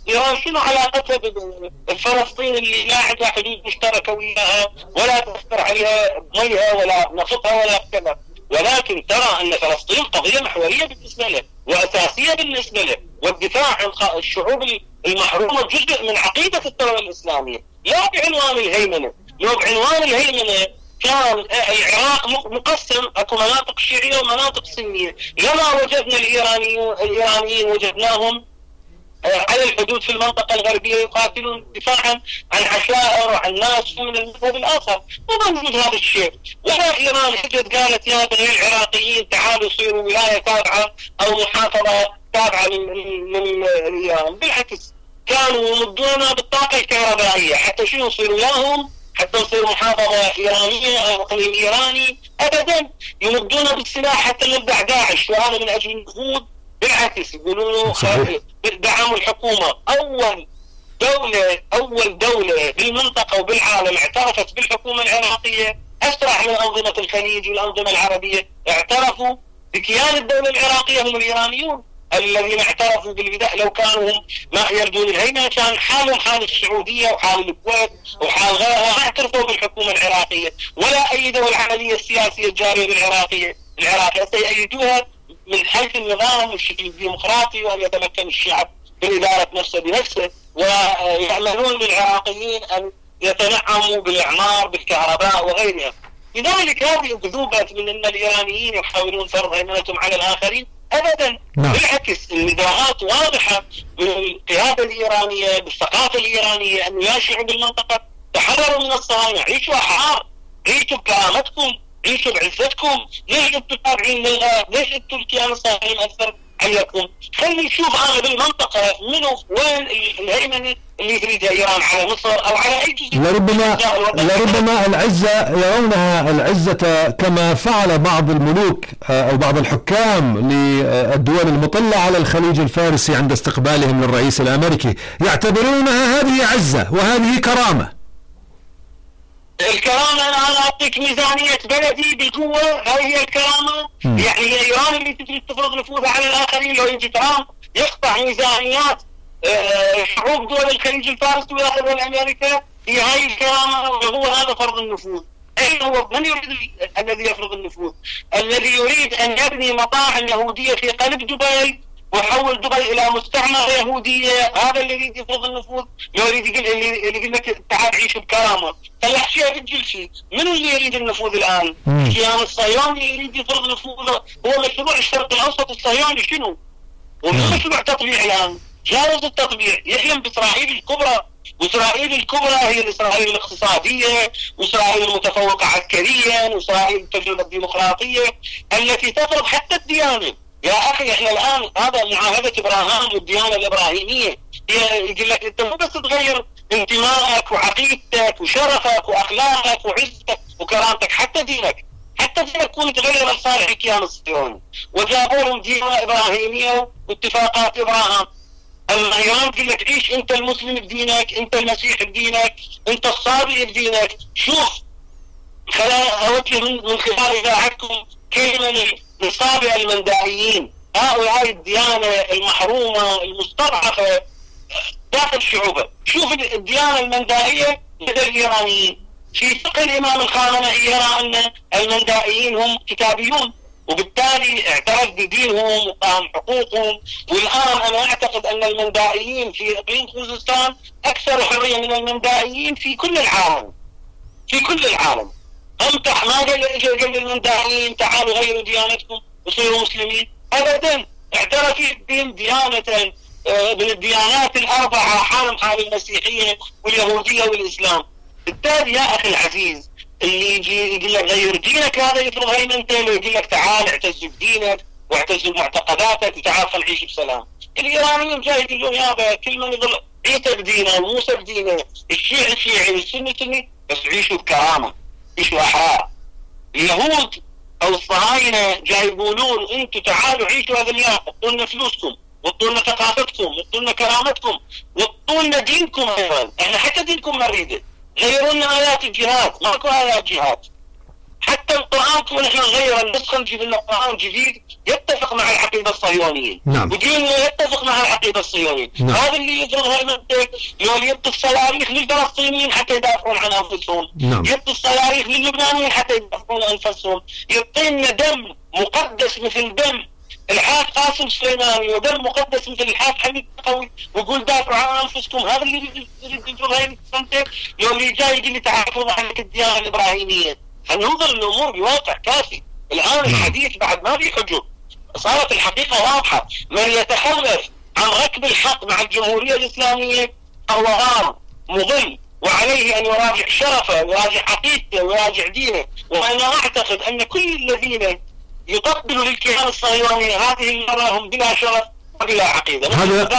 إيران شنو علاقتها بفلسطين اللي لا عندها حدود مشتركة وياها ولا تأثر عليها ميها ولا نفطها ولا كذا، ولكن ترى أن فلسطين قضية محورية بالنسبة له وأساسية بالنسبة له، والدفاع عن الشعوب المحرومة جزء من عقيدة الدولة الإسلامية، لا بعنوان الهيمنة. لو بعنوان الهيمنة كان العراق مقسم، اكو مناطق شيعية ومناطق سنية، لما وجدنا الإيرانيين وجدناهم على الحدود في المنطقة الغربية يقاتلون دفاعا عن عشائر وعن ناس من المذهب الآخر، وما موجود هذا الشيء. ولا إيران اجت قالت يا بني العراقيين تعالوا صيروا ولاية تابعة أو محافظة تابعة لإيران، بالعكس كانوا يمدونا بالطاقة الكهربائية حتى شنو يصيروا لهم، حتى يصير محافظة إيرانية أو إقليم إيراني، أبدا يمدونا بالسلاح حتى نبدأ داعش، وهذا من أجل النفوذ. بالعكس يقولوا دعموا الحكومة. أول دولة بالمنطقة وبالعالم اعترفت بالحكومة العراقية أسرع من أنظمة الخليج والأنظمة العربية، اعترفوا بكيان الدولة العراقية هم الإيرانيون الذين اعترفوا بالبداية. لو كانوا هم ما يردون الهيمنة كان حالهم حال السعودية وحال الكويت وحال غيرها، ما اعترفوا بالحكومة العراقية ولا أيدوا العملية السياسية الجارية بالعراقية. سيأيدوها من حيث النظام والشكل الديمقراطي، وأن يتمكن الشعب من إدارة نفسه بنفسه، ويعملون للعراقيين أن يتنعموا بالإعمار بالكهرباء وغيرها. لذلك هذه أكذوبة من أن الإيرانيين يحاولون فرض هيمنتهم على الآخرين، أبدا. بالعكس النداءات واضحة من القيادة الإيرانية بالثقافة الإيرانية أن يا شعوب المنطقة تحرروا من الصهاينة، عيشوا أحرار، عيشوا بكرامتكم، عيشوا بعزتكم، ليش انتم تابعين للغاية؟ ليش انتم الكيان الصهيوني أثر عليكم؟ خلي نشوف أنا بالمنطقة منو وين الهيمنة اللي تريدها إيران على مصر أو على أي جزء. لربما العزة يرونها العزة كما فعل بعض الملوك أو بعض الحكام للدول المطلة على الخليج الفارسي عند استقبالهم للرئيس الأمريكي، يعتبرونها هذه عزة وهذه كرامة. الكرامة أنا أعطيك ميزانية بلدي بالقوة، هاي هي الكرامة. يعني إيران اللي تريد تفرض نفوذها على الآخرين، لو يجي ترامب يقطع ميزانيات شعوب دول الخليج الفارسي ويأخذها لأمريكا، هي هاي الكرامة وهو هذا فرض النفوذ. أين هو من يريد الذي يفرض النفوذ؟ الذي يريد أن يبني مطاعم يهودية في قلب دبي ويحول دبي إلى مستعمرة يهودية، هذا اللي يريد يفرض النفوذ. يريد يقول لك تعال عيش بكرامة. طلع شيء بتجل شيء. من اللي يريد النفوذ الآن؟ الكيان الصهيوني يريد يفرض نفوذه. هو مشروع الشرق الأوسط الصهيوني شنو؟ ومش مشروع تطبيع الآن، جاوز التطبيع، يحلم بإسرائيل الكبرى. وإسرائيل الكبرى هي الإسرائيل الاقتصادية، وإسرائيل المتفوقة عسكريا، وإسرائيل التجربة الديمقراطية التي تفرض حتى الديانة. يا أخي إحنا الآن هذا معاهدة إبراهام والديانة الإبراهيمية، يقول لك أنت مو بس تغير انتمائك وعقيدتك وشرفك وأخلاقك وعزتك وكرامتك، حتى دينك يكون تغير لصالح الكيان الصهيوني. وجابوا لهم ديانة إبراهيمية واتفاقات إبراهام. أما إيران تقول لك عيش أنت المسلم بدينك، أنت المسيح بدينك، أنت الصابئ بدينك. شوف أوجه من خلال إذاعتكم كلمة للصابئة المندائيين، هؤلاء الديانة المحرومة المستضعفة داخل شعوبه. شوف الديانة المندائية لدى الإيرانيين. في فقه الإمام الخامنئي يرى أن المندائيين هم كتابيون، وبالتالي اعترف بدينهم وقام حقوقهم. والآن أنا أعتقد أن المندائيين في إقليم خوزستان أكثر حرية من المندائيين في كل العالم. أمتح ما قال المندائيين تعالوا غيروا ديانتكم وصيروا مسلمين، أبدا. اعترف الدين ديانة من الديانات الأربعة، حال المسيحية واليهودية والإسلام. بالتالي يا أخي العزيز اللي يجي يقول لك غير دينك، هذا يفرض هيمنته، ويقول لك تعال اعتز بدينك واعتز بمعتقداتك وتعال خل نعيش بسلام. الإيرانيين جاي يقول لهم يابا كل من يظل عيسى بدينه وموسى بدينه، الشيعي شيعي والسني سني، بس عيشوا بكرامة، عيشوا أحرار. اليهود أو الصهاينة جاي يقولون أنتم تعالوا عيشوا أغنياء، اعطوا لنا فلوسكم واعطوا لنا ثقافتكم واعطوا لنا كرامتكم واعطوا لنا دينكم أيضا. احنا حتى دينكم ما نريده. غيروا لنا آيات الجهاد، ماكو آيات جهاد. حتى القرآن ونحن نغير النسخة نجيب لنا قرآن جديد يتفق مع العقيدة الصهيونية. نعم. وديننا يتفق مع العقيدة الصهيونية. نعم. هذا اللي يظهر يبطوا الصواريخ للفلسطينيين حتى يدافعون عن أنفسهم. نعم. يبطوا الصواريخ للبنانيين حتى يدافعون عن أنفسهم. يعطينا دم مقدس مثل دم الحاج قاسم سليماني ودم مقدس مثل الحاج حميد قوي ويقول دافعوا عن أنفسكم. هذا اللي يجب هاي السنة يوم اللي جاي يجي يتعافوا عن الديانة الإبراهيمية. فننظر الأمور بواقع كافي. الآن الحديث بعد ما في حجب، صارت الحقيقة واضحة. من يتخلف عن ركب الحق مع الجمهورية الإسلامية فهو غار مضل، وعليه أن يراجع شرفه ويراجع حقيقته ويراجع دينه. وأنا أعتقد أن كل الذين يقبلوا للكيان الصهيوني هذه المرة هم بلا شرف وبلا عقيدة.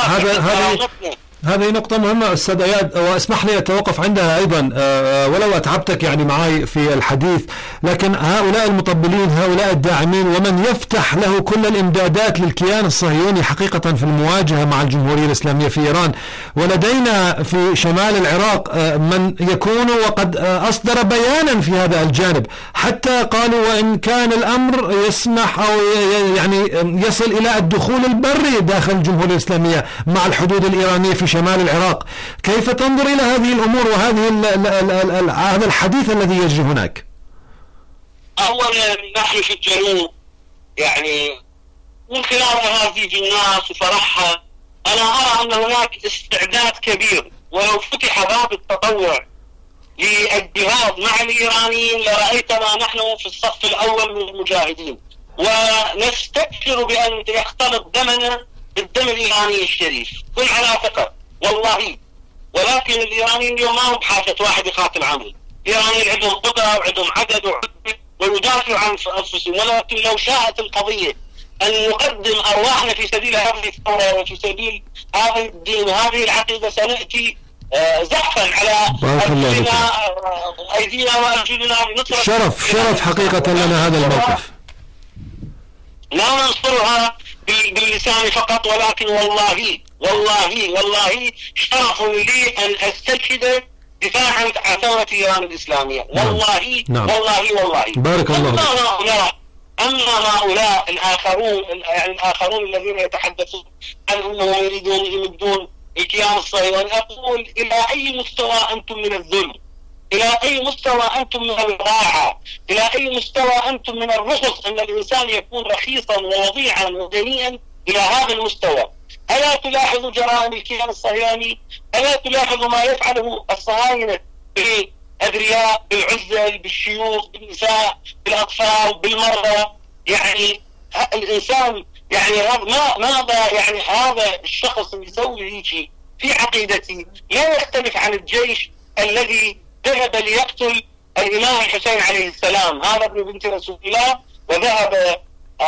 هذه نقطة مهمة أستاذ أياد، واسمح لي أتوقف عندها أيضا ولو أتعبتك يعني معي في الحديث. لكن هؤلاء المطبلين، هؤلاء الداعمين، ومن يفتح له كل الإمدادات للكيان الصهيوني حقيقة في المواجهة مع الجمهورية الإسلامية في إيران. ولدينا في شمال العراق من يكون وقد أصدر بيانا في هذا الجانب، حتى قالوا وإن كان الأمر يسمح أو يعني يصل إلى الدخول البري داخل الجمهورية الإسلامية مع الحدود الإيرانية في شمال العراق. كيف تنظر إلى هذه الأمور وهذه هذا الحديث الذي يجري هناك؟ أولا نحن في الجنوب يعني من خلال أهازيج الناس وفرحها أنا أرى أن هناك استعداد كبير، ولو فتح باب التطوع للجهاد مع الإيرانيين لرأيتنا نحن في الصف الأول من المجاهدين، ونستبشر بأن يختلط دمنا بالدم الإيراني الشريف. كن على ثقة والله. ولكن الإيرانيين اليوم ما هم بحاجة واحد يقاتل عنهم. الإيرانيين عندهم قدرة وعندهم عدد ويدافعوا عن أنفسهم. ولكن لو شاءت القضية أن نقدم أرواحنا في سبيل هذه الثورة وفي سبيل هذا الدين وهذه العقيدة سنأتي زحفا على أيدينا وأرجلنا لنصرة. شرف حقيقة لنا هذا الموقف. لا ننصرها باللسان فقط، ولكن والله والله والله شرف لي أن أستشهد دفاعا عن ثورة إيران الإسلامية. والله نعم. والله والله. بارك الله. أما هؤلاء الآخرون الذين يتحدثون عن أنهم يريدون يمدون الكيان الصهيوني، أقول إلى أي مستوى أنتم من الذل؟ إلى أي مستوى أنتم من الوضاعة؟ إلى أي مستوى أنتم من الرخص أن الإنسان يكون رخيصا ووضيعا ودنيئا إلى هذا المستوى؟ ألا تلاحظوا جرائم الكيان الصهيوني؟ ألا تلاحظوا ما يفعله الصهاينة بالأبرياء، بالعزل، بالشيوخ، بالنساء، بالأطفال، بالمرضى؟ يعني الإنسان يعني ماذا يعني هذا الشخص اللي يسوي هيك في عقيدتي لا يختلف عن الجيش الذي ذهب ليقتل الإمام الحسين عليه السلام. هذا ابن بنت رسول الله، وذهب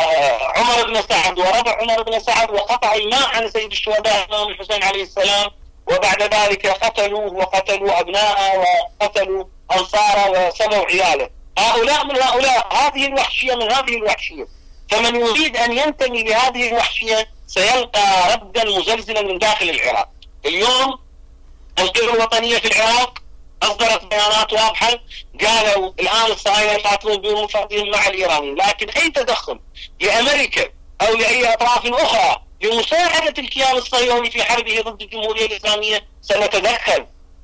عمر بن سعد وربع عمر بن سعد وقطع الماء عن سيد الشهداء الإمام الحسين عليه السلام، وبعد ذلك قتلوه وقتلوا أبناءه وقتلوا أنصاره وسبوا عياله. هؤلاء من هؤلاء، هذه الوحشية من هذه الوحشية. فمن يريد أن ينتمي لهذه الوحشية سيلقى ردا مزلزلا من داخل العراق. اليوم القوى الوطنية في العراق أصدرت بيانات واضحة، قالوا الآن الصهاينة يقاتلون بمفردهم مع الإيرانيين، لكن أي تدخل لأمريكا أو لأي أطراف أخرى لمساعدة الكيان الصهيوني في حربه ضد الجمهورية الإسلامية سنتدخل.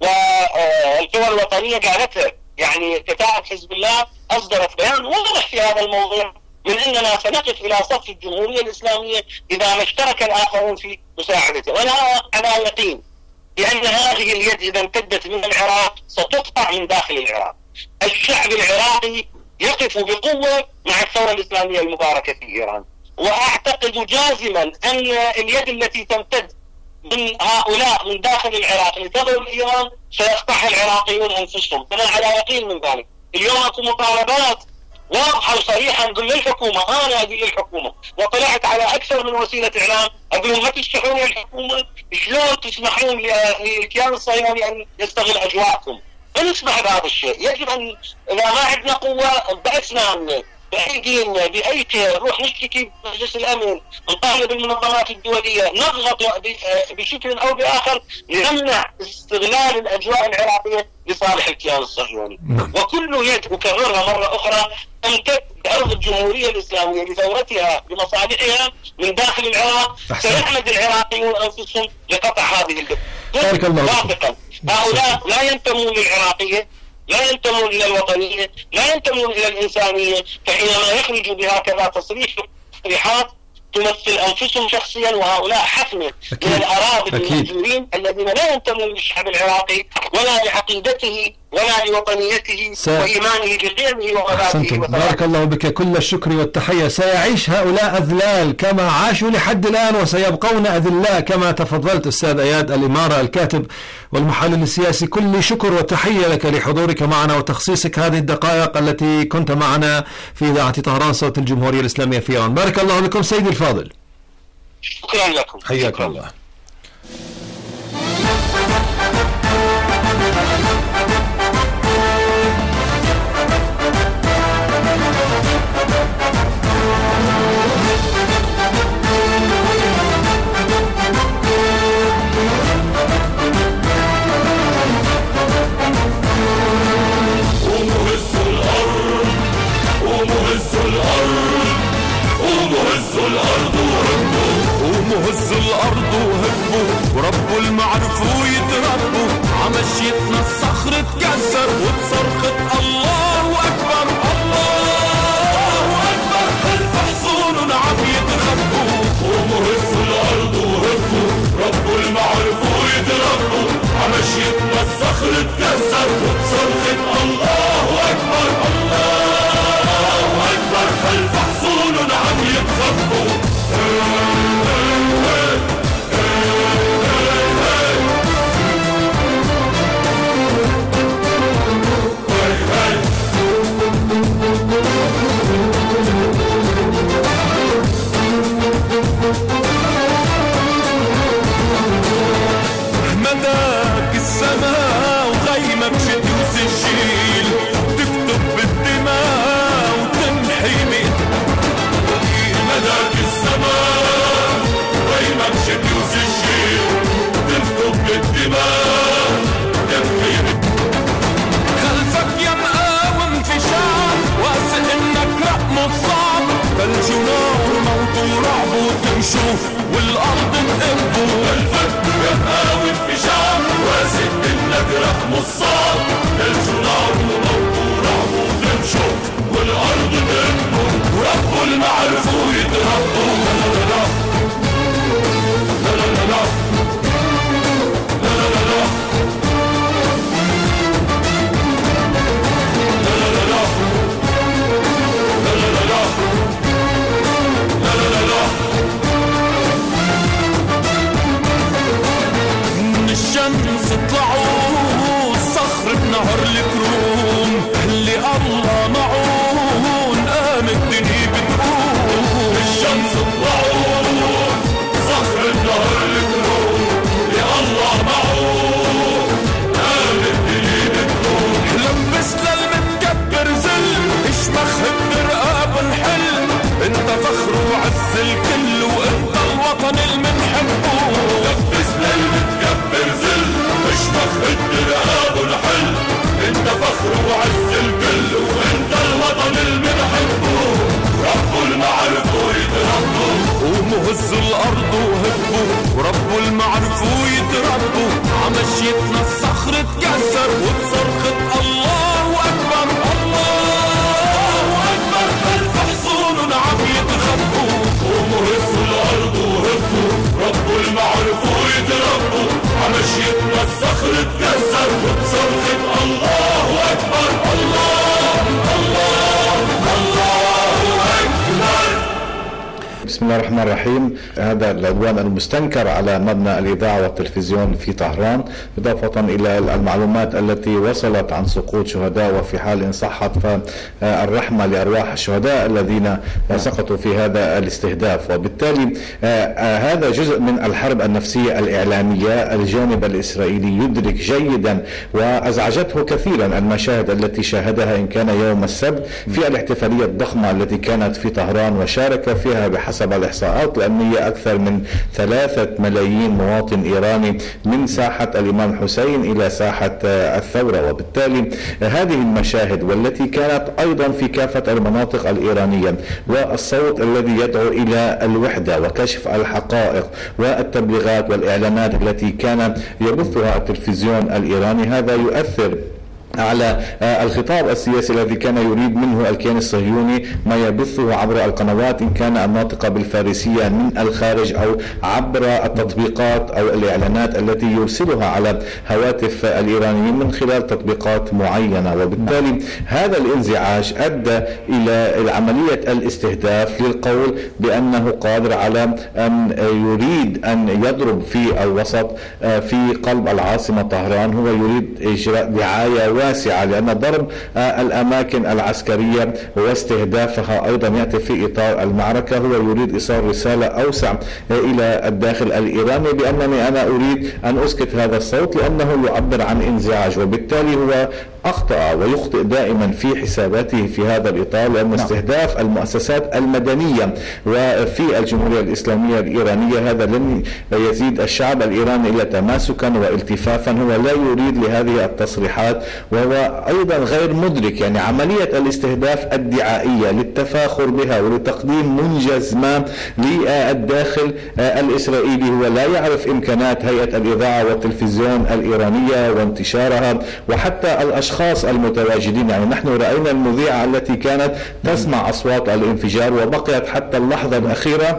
والقوى الوطنية قالتها، يعني كتائب حزب الله أصدرت بيان واضح في هذا الموضوع من أننا سنقف إلى صف الجمهورية الإسلامية إذا ما اشترك الآخرون في مساعدته. وأنا على يقين بأن هذه اليد إذا امتدت من العراق ستقطع من داخل العراق. الشعب العراقي يقف بقوة مع الثورة الإسلامية المباركة في إيران، وأعتقد جازما أن اليد التي تمتد من هؤلاء من داخل العراق لتضرب إيران سيقطعها العراقيون أنفسهم. أنا على يقين من ذلك. اليوم أكو مطالبات واضحة وصريحة نقول للحكومة، أنا أقول للحكومة وطلعت على أكثر من وسيلة إعلام أقول لهم ما تسمحون للحكومة، شلون تسمحون للكيان الصهيوني أن يستغل أجواءكم؟ لا نسمح بهذا الشيء. يجب أن إذا ما عندنا قوة بعثنا بأيدينا بأيدينا نروح نشتكي بمجلس الأمن، نطالب بالمنظمات الدولية، نضغط بشكل أو بآخر لنمنع استغلال الأجواء العراقية لصالح الكيان الصهيوني. وكل يد أكررها مرة أخرى تمتد بأرض الجمهورية الإسلامية لثورتها بمصالحها من داخل العراق. سيحمد العراقيون أنفسهم لقطع هذه الواثقة. هؤلاء لا ينتمون للعراقية، لا ينتمون إلى الوطنية، لا ينتمون إلى الإنسانية. فحينما يخرجوا بهكذا تصريحات تمثل أنفسهم شخصيا، وهؤلاء حفنة من الأراضي المهجورين الذين لا ينتمون للشعب العراقي ولا لعقيدته ولا لوطنيته وإيمانه بقيمه ومبادئه. بارك الله بك، كل الشكر والتحية. سيعيش هؤلاء أذلال كما عاشوا لحد الآن وسيبقون أذلاء كما تفضلت أستاذ أياد الإمارة الكاتب والمحلل السياسي. كل شكر وتحية لك لحضورك معنا وتخصيصك هذه الدقائق التي كنت معنا في إذاعة طهران صوت الجمهورية الإسلامية في إيران. بارك الله بكم سيدي الفاضل. شكرا لكم. حياك الله. ومهز الأرض وهبوا وربوا المعرفوا يتربوا عمشيتنا الصخر تكسر وتصرخت الله أكبر الله أكبر خلف حصون عم يتخبوا. ومهز الأرض وهبوا ربوا المعرفوا يتربوا عمشيتنا الصخر تكسر وتصرخت الله أكبر الله أكبر خلف حصون عم يتخبوا. مداك السماء وغيمك شتي وسجيل تكتب بالدماء وتمحي مداك السماء وغيمك شتي وسجيل تكتب بالدماء وتمحي خلفك يا مقاوم في شعب واثق انك رقم الصعب ثلج ونار وموت ورعب وتمشوا والارض تقبوا. خلفك يا مقاوم في شعب واثق انك رقم الصعب ثلج ونار وموت ورعب وتمشوا والارض تقبوا. وربوا المعرفة ويتربوا. لا لا لا لا لا لا لا لا الشمس طلعوا الصخر بنهر الكروم اللي الله معون قام الدنيا بتقوم. الشمس طلعوا صخر بنهر الكروم اللي الله معون قام الدنيا بتقوم. لبسنا المتكبر زل اشمخ الرقاب نحل انت فخر وعز الكل وانت الوطن المنحبه. لبسنا المتكبر زل اشمخ الرقاب نحل انت فخر وعز الكل وانت الوطن المنحبه. ربوا المعرفة يتربوا ومهز الارض وهبوا وربوا المعرفة يتربوا عمشيتنا الصخر تكسر وتصرخت الله اكبر الله اكبر خلف حصون عم يتخبوا. ومهز الارض وهبوا ربوا المعرفة يتربوا عمشيتنا الصخر تكسر وتصرخت الله اكبر الله الله الله اكبر. بسم الله الرحمن الرحيم. هذا العدوان المستنكر على مبنى الإذاعة والتلفزيون في طهران، إضافة إلى المعلومات التي وصلت عن سقوط شهداء، وفي حال إن صحت فالرحمة لأرواح الشهداء الذين سقطوا في هذا الاستهداف. وبالتالي هذا جزء من الحرب النفسية الإعلامية. الجانب الإسرائيلي يدرك جيدا، وأزعجته كثيرا المشاهد التي شاهدها إن كان يوم السبت في الاحتفالية الضخمة التي كانت في طهران، وشارك فيها بحسب الإحصاءات الأمنية أكثر من 3 ملايين مواطن إيراني من ساحة الإمام حسين إلى ساحة الثورة. وبالتالي هذه المشاهد والتي كانت أيضا في كافة المناطق الإيرانية، والصوت الذي يدعو إلى الوحدة وكشف الحقائق والتبليغات والإعلانات التي كان يبثها التلفزيون الإيراني، هذا يؤثر على الخطاب السياسي الذي كان يريد منه الكيان الصهيوني ما يبثه عبر القنوات إن كان الناطقة بالفارسية من الخارج أو عبر التطبيقات أو الإعلانات التي يرسلها على هواتف الإيرانيين من خلال تطبيقات معينة. وبالتالي هذا الانزعاج أدى إلى عملية الاستهداف للقول بأنه قادر على أن يريد أن يضرب في الوسط في قلب العاصمة طهران. هو يريد إجراء دعاية واسعة، لأن ضرب الأماكن العسكرية واستهدافها أيضا يأتي في إطار المعركة. هو يريد إيصال رسالة أوسع إلى الداخل الإيراني بأنني أنا أريد أن أسكت هذا الصوت لأنه يعبر عن انزعاج. وبالتالي هو أخطأ ويخطئ دائما في حساباته في هذا الإطار، لأن استهداف المؤسسات المدنية وفي الجمهورية الإسلامية الإيرانية هذا لن يزيد الشعب الإيراني إلا تماسكا والتفافا. هو لا يريد لهذه التصريحات، وهو أيضا غير مدرك يعني عملية الاستهداف الدعائية للتفاخر بها ولتقديم منجز ما للداخل الإسرائيلي. هو لا يعرف إمكانات هيئة الإذاعة والتلفزيون الإيرانية وانتشارها وحتى الأشخاص المتواجدين. يعني نحن رأينا المذيعة التي كانت تسمع أصوات الانفجار وبقيت حتى اللحظة الأخيرة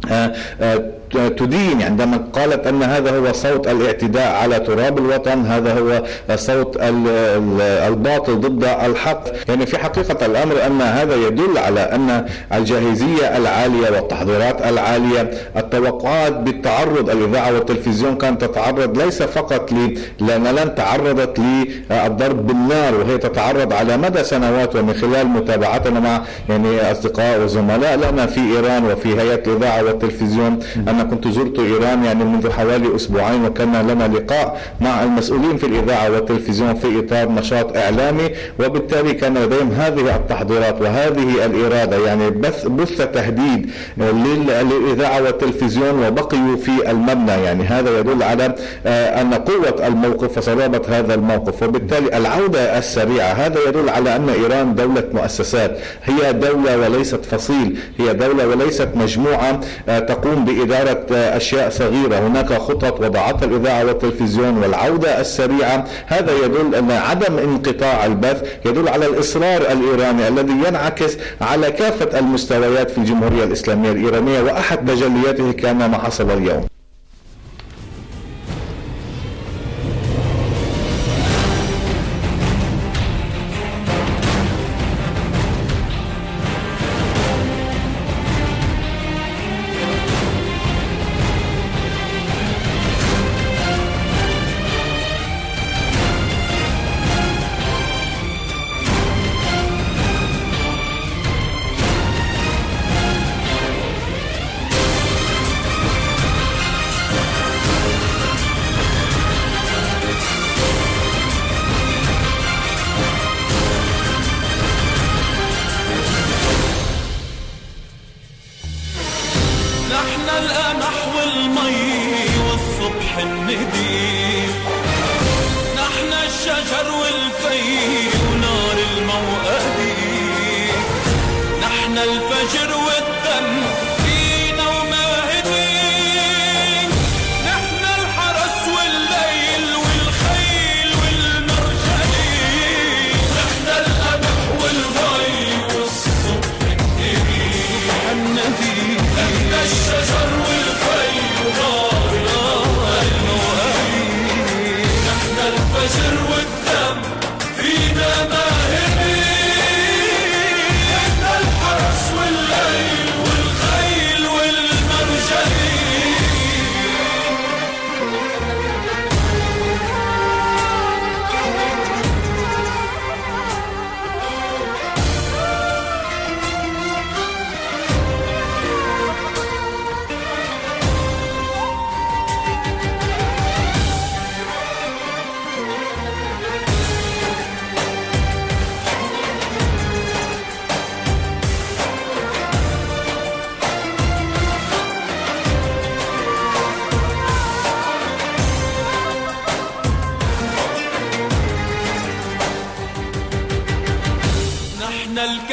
تدين عندما قالت أن هذا هو صوت الاعتداء على تراب الوطن، هذا هو صوت الباطل ضد الحق. يعني في حقيقة الأمر أن هذا يدل على أن الجاهزية العالية والتحضيرات العالية، التوقعات بالتعرض الإذاعة والتلفزيون كانت تتعرض ليس فقط لأن لن تعرضت للضرب بالنار، وهي تتعرض على مدى سنوات. ومن خلال متابعتنا مع يعني أصدقاء وزملاء لنا في إيران وفي هيئة الإذاعة والتلفزيون، أنا كنت زرت إيران يعني منذ حوالي أسبوعين، وكان لنا لقاء مع المسؤولين في الإذاعة والتلفزيون في إطار نشاط إعلامي، وبالتالي كان لديهم هذه التحضيرات وهذه الإرادة. يعني بث تهديد للإذاعة والتلفزيون وبقيوا في المبنى. يعني هذا يدل على أن قوة الموقف وصلابة هذا الموقف. وبالتالي العودة السريعة هذا يدل على أن إيران دولة مؤسسات، هي دولة وليست فصيل، هي دولة وليست مجموعة تقوم بإدارة أشياء صغيرة. هناك خطط وضعتها الإذاعة والتلفزيون، والعودة السريعة هذا يدل أن عدم انقطاع البث يدل على الإصرار الإيراني الذي ينعكس على كافة المستويات في الجمهورية الإسلامية الإيرانية، وأحد تجلياته كان ما حصل اليوم.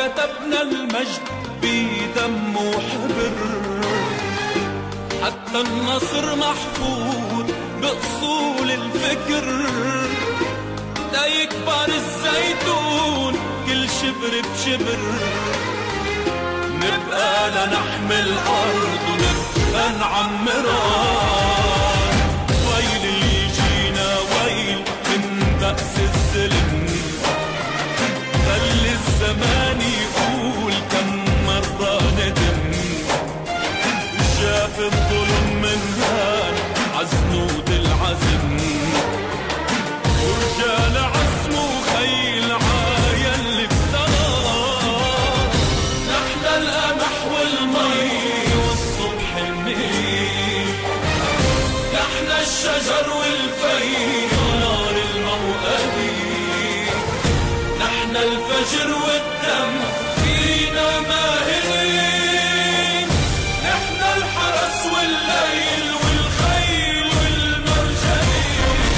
كتبنا المجد بدم وحبر، حتى النصر محفوظ بأصول الفكر. دا يكبر الزيتون كل شبر بشبر، نبقى لنحمل أرض ونبقى نعمرها. ويل يجينا ويل من بأس الظلم، خلي الزمان يقول كم مرة ندم. شاف الظلم من هان عزنود العزم، ورجال عزمه خيل عايا اللي افترى. نحن القمح والمي والصبح النيل، نحن الشجر والفيل ونار الموقدي، نحن الفجر والدم فينا ماهرين، نحن الحرس والليل والخيل والمرجلين.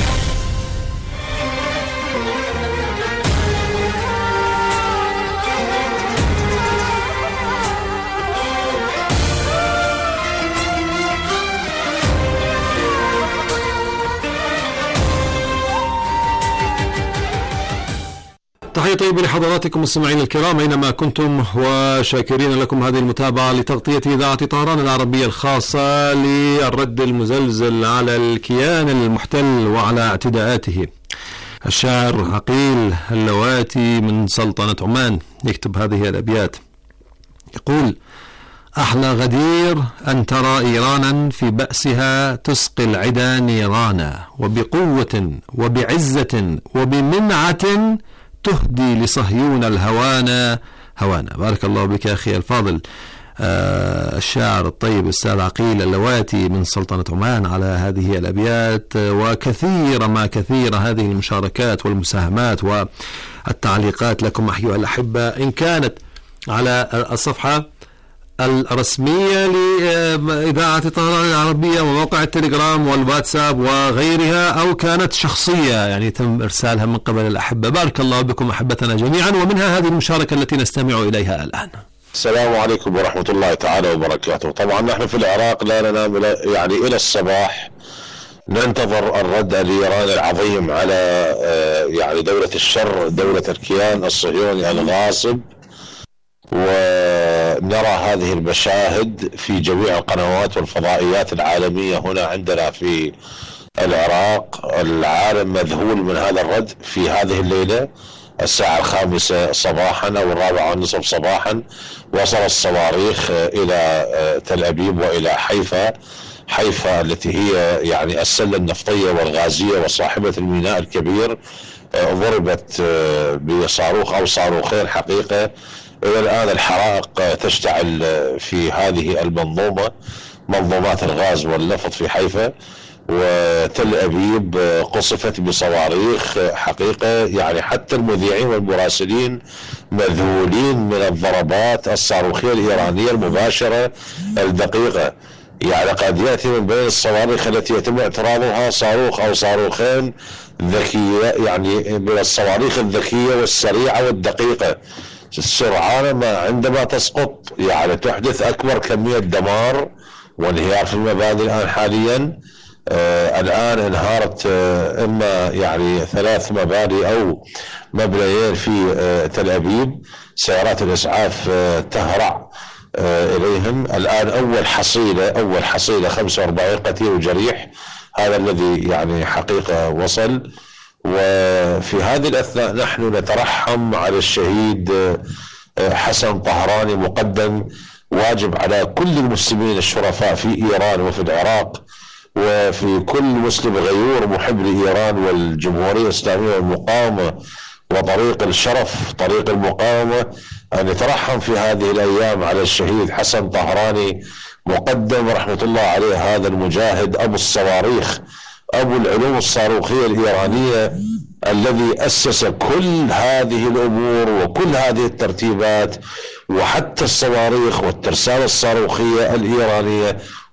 تحية طيبة لحضراتكم المستمعين الكرام أينما كنتم، وشاكرين لكم هذه المتابعة لتغطية إذاعة طهران العربية الخاصة للرد المزلزل على الكيان المحتل وعلى اعتداءاته. الشاعر عقيل اللواتي من سلطنة عمان يكتب هذه الأبيات، يقول: أحلى غدير أن ترى إيرانا في بأسها تسقي العدا نيرانا، وبقوة وبعزة وبمنعة تهدي لصهيون الهوانا هوانا. بارك الله بك أخي الفاضل الشاعر الطيب الأستاذ عقيل اللواتي من سلطنة عمان على هذه الأبيات، وكثير ما كثير هذه المشاركات والمساهمات والتعليقات لكم أيها الأحبة، إن كانت على الصفحة الرسمية لإذاعة طهران العربية وموقع التليجرام والواتساب وغيرها، أو كانت شخصية يعني تم إرسالها من قبل الأحبة. بارك الله بكم أحبتنا جميعا، ومنها هذه المشاركة التي نستمع إليها الآن. السلام عليكم ورحمة الله تعالى وبركاته. طبعا نحن في العراق لا ننام إلى الصباح ننتظر الرد الإيراني العظيم على يعني دولة الشر، دولة الكيان الصهيوني الغاصب، ونرى هذه المشاهد في جميع القنوات والفضائيات العالمية هنا عندنا في العراق. العالم مذهول من هذا الرد. في هذه الليلة الساعة 5 صباحا أو 4:30 صباحا وصل الصواريخ إلى تل أبيب وإلى حيفا التي هي يعني السلة النفطية والغازية وصاحبة الميناء الكبير، ضربت بصاروخ أو صاروخين حقيقة. إلى الآن الحرائق تشتعل في هذه المنظومة، منظومات الغاز والنفط في حيفا، وتل أبيب قصفت بصواريخ حقيقة. يعني حتى المذيعين والمراسلين مذهولين من الضربات الصاروخية الإيرانية المباشرة الدقيقة. يعني قد يأتي من بين الصواريخ التي يتم اعتراضها صاروخ أو صاروخين ذكية، يعني من الصواريخ الذكية والسريعة والدقيقة سرعان ما عندما تسقط يعني تحدث أكبر كمية دمار وانهيار في المباني. الآن حاليا الآن انهارت إما يعني 3 مباني أو مبنيين في تل أبيب، سيارات الإسعاف تهرع إليهم. الآن أول حصيلة 45 قتيل وجريح، هذا الذي يعني حقيقة وصل. وفي هذه الأثناء نحن نترحم على الشهيد حسن طهراني مقدم. واجب على كل المسلمين الشرفاء في إيران وفي العراق وفي كل مسلم غيور محب لإيران والجمهورية الإسلامية والمقاومة وطريق الشرف طريق المقاومة أن يترحم في هذه الأيام على الشهيد حسن طهراني مقدم رحمة الله عليه، هذا المجاهد أبو الصواريخ، أبو العلوم الصاروخية الإيرانية، الذي أسس كل هذه الأمور وكل هذه الترتيبات، وحتى الصواريخ والترسانة الصاروخية الإيرانية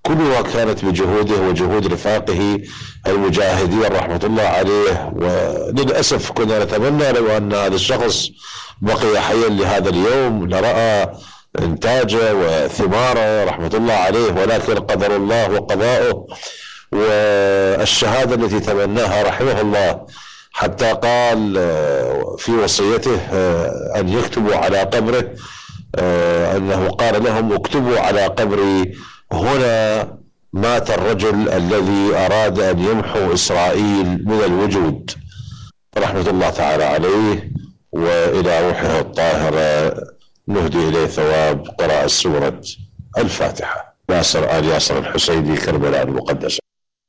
كلها كانت بجهوده وجهود رفاقه المجاهدين رحمة الله عليه. وللأسف كنا نتمنى لو أن هذا الشخص بقي حيا لهذا اليوم لرأى إنتاجه وثماره رحمة الله عليه، ولكن قدر الله وقضاؤه. والشهادة التي تمناها رحمه الله حتى قال في وصيته أن يكتبوا على قبره، أنه قال لهم اكتبوا على قبري هنا مات الرجل الذي أراد أن يمحو إسرائيل من الوجود، رحمة الله تعالى عليه. وإلى روحه الطاهرة نهدي إليه ثواب قراءة سورة الفاتحة. ياسر آل ياسر الحسيني، كربلاء المقدسة.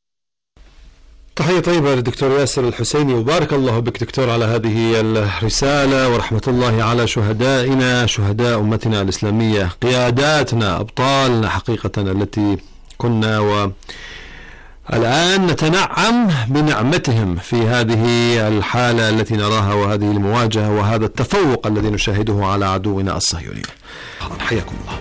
تحية طيبة للدكتور ياسر الحسيني، وبارك الله بك دكتور على هذه الرسالة، ورحمة الله على شهدائنا، شهداء أمتنا الإسلامية، قياداتنا، أبطالنا حقيقة التي كنا والآن نتنعم بنعمتهم في هذه الحالة التي نراها وهذه المواجهة وهذا التفوق الذي نشاهده على عدونا الصهيوني. حياكم الله.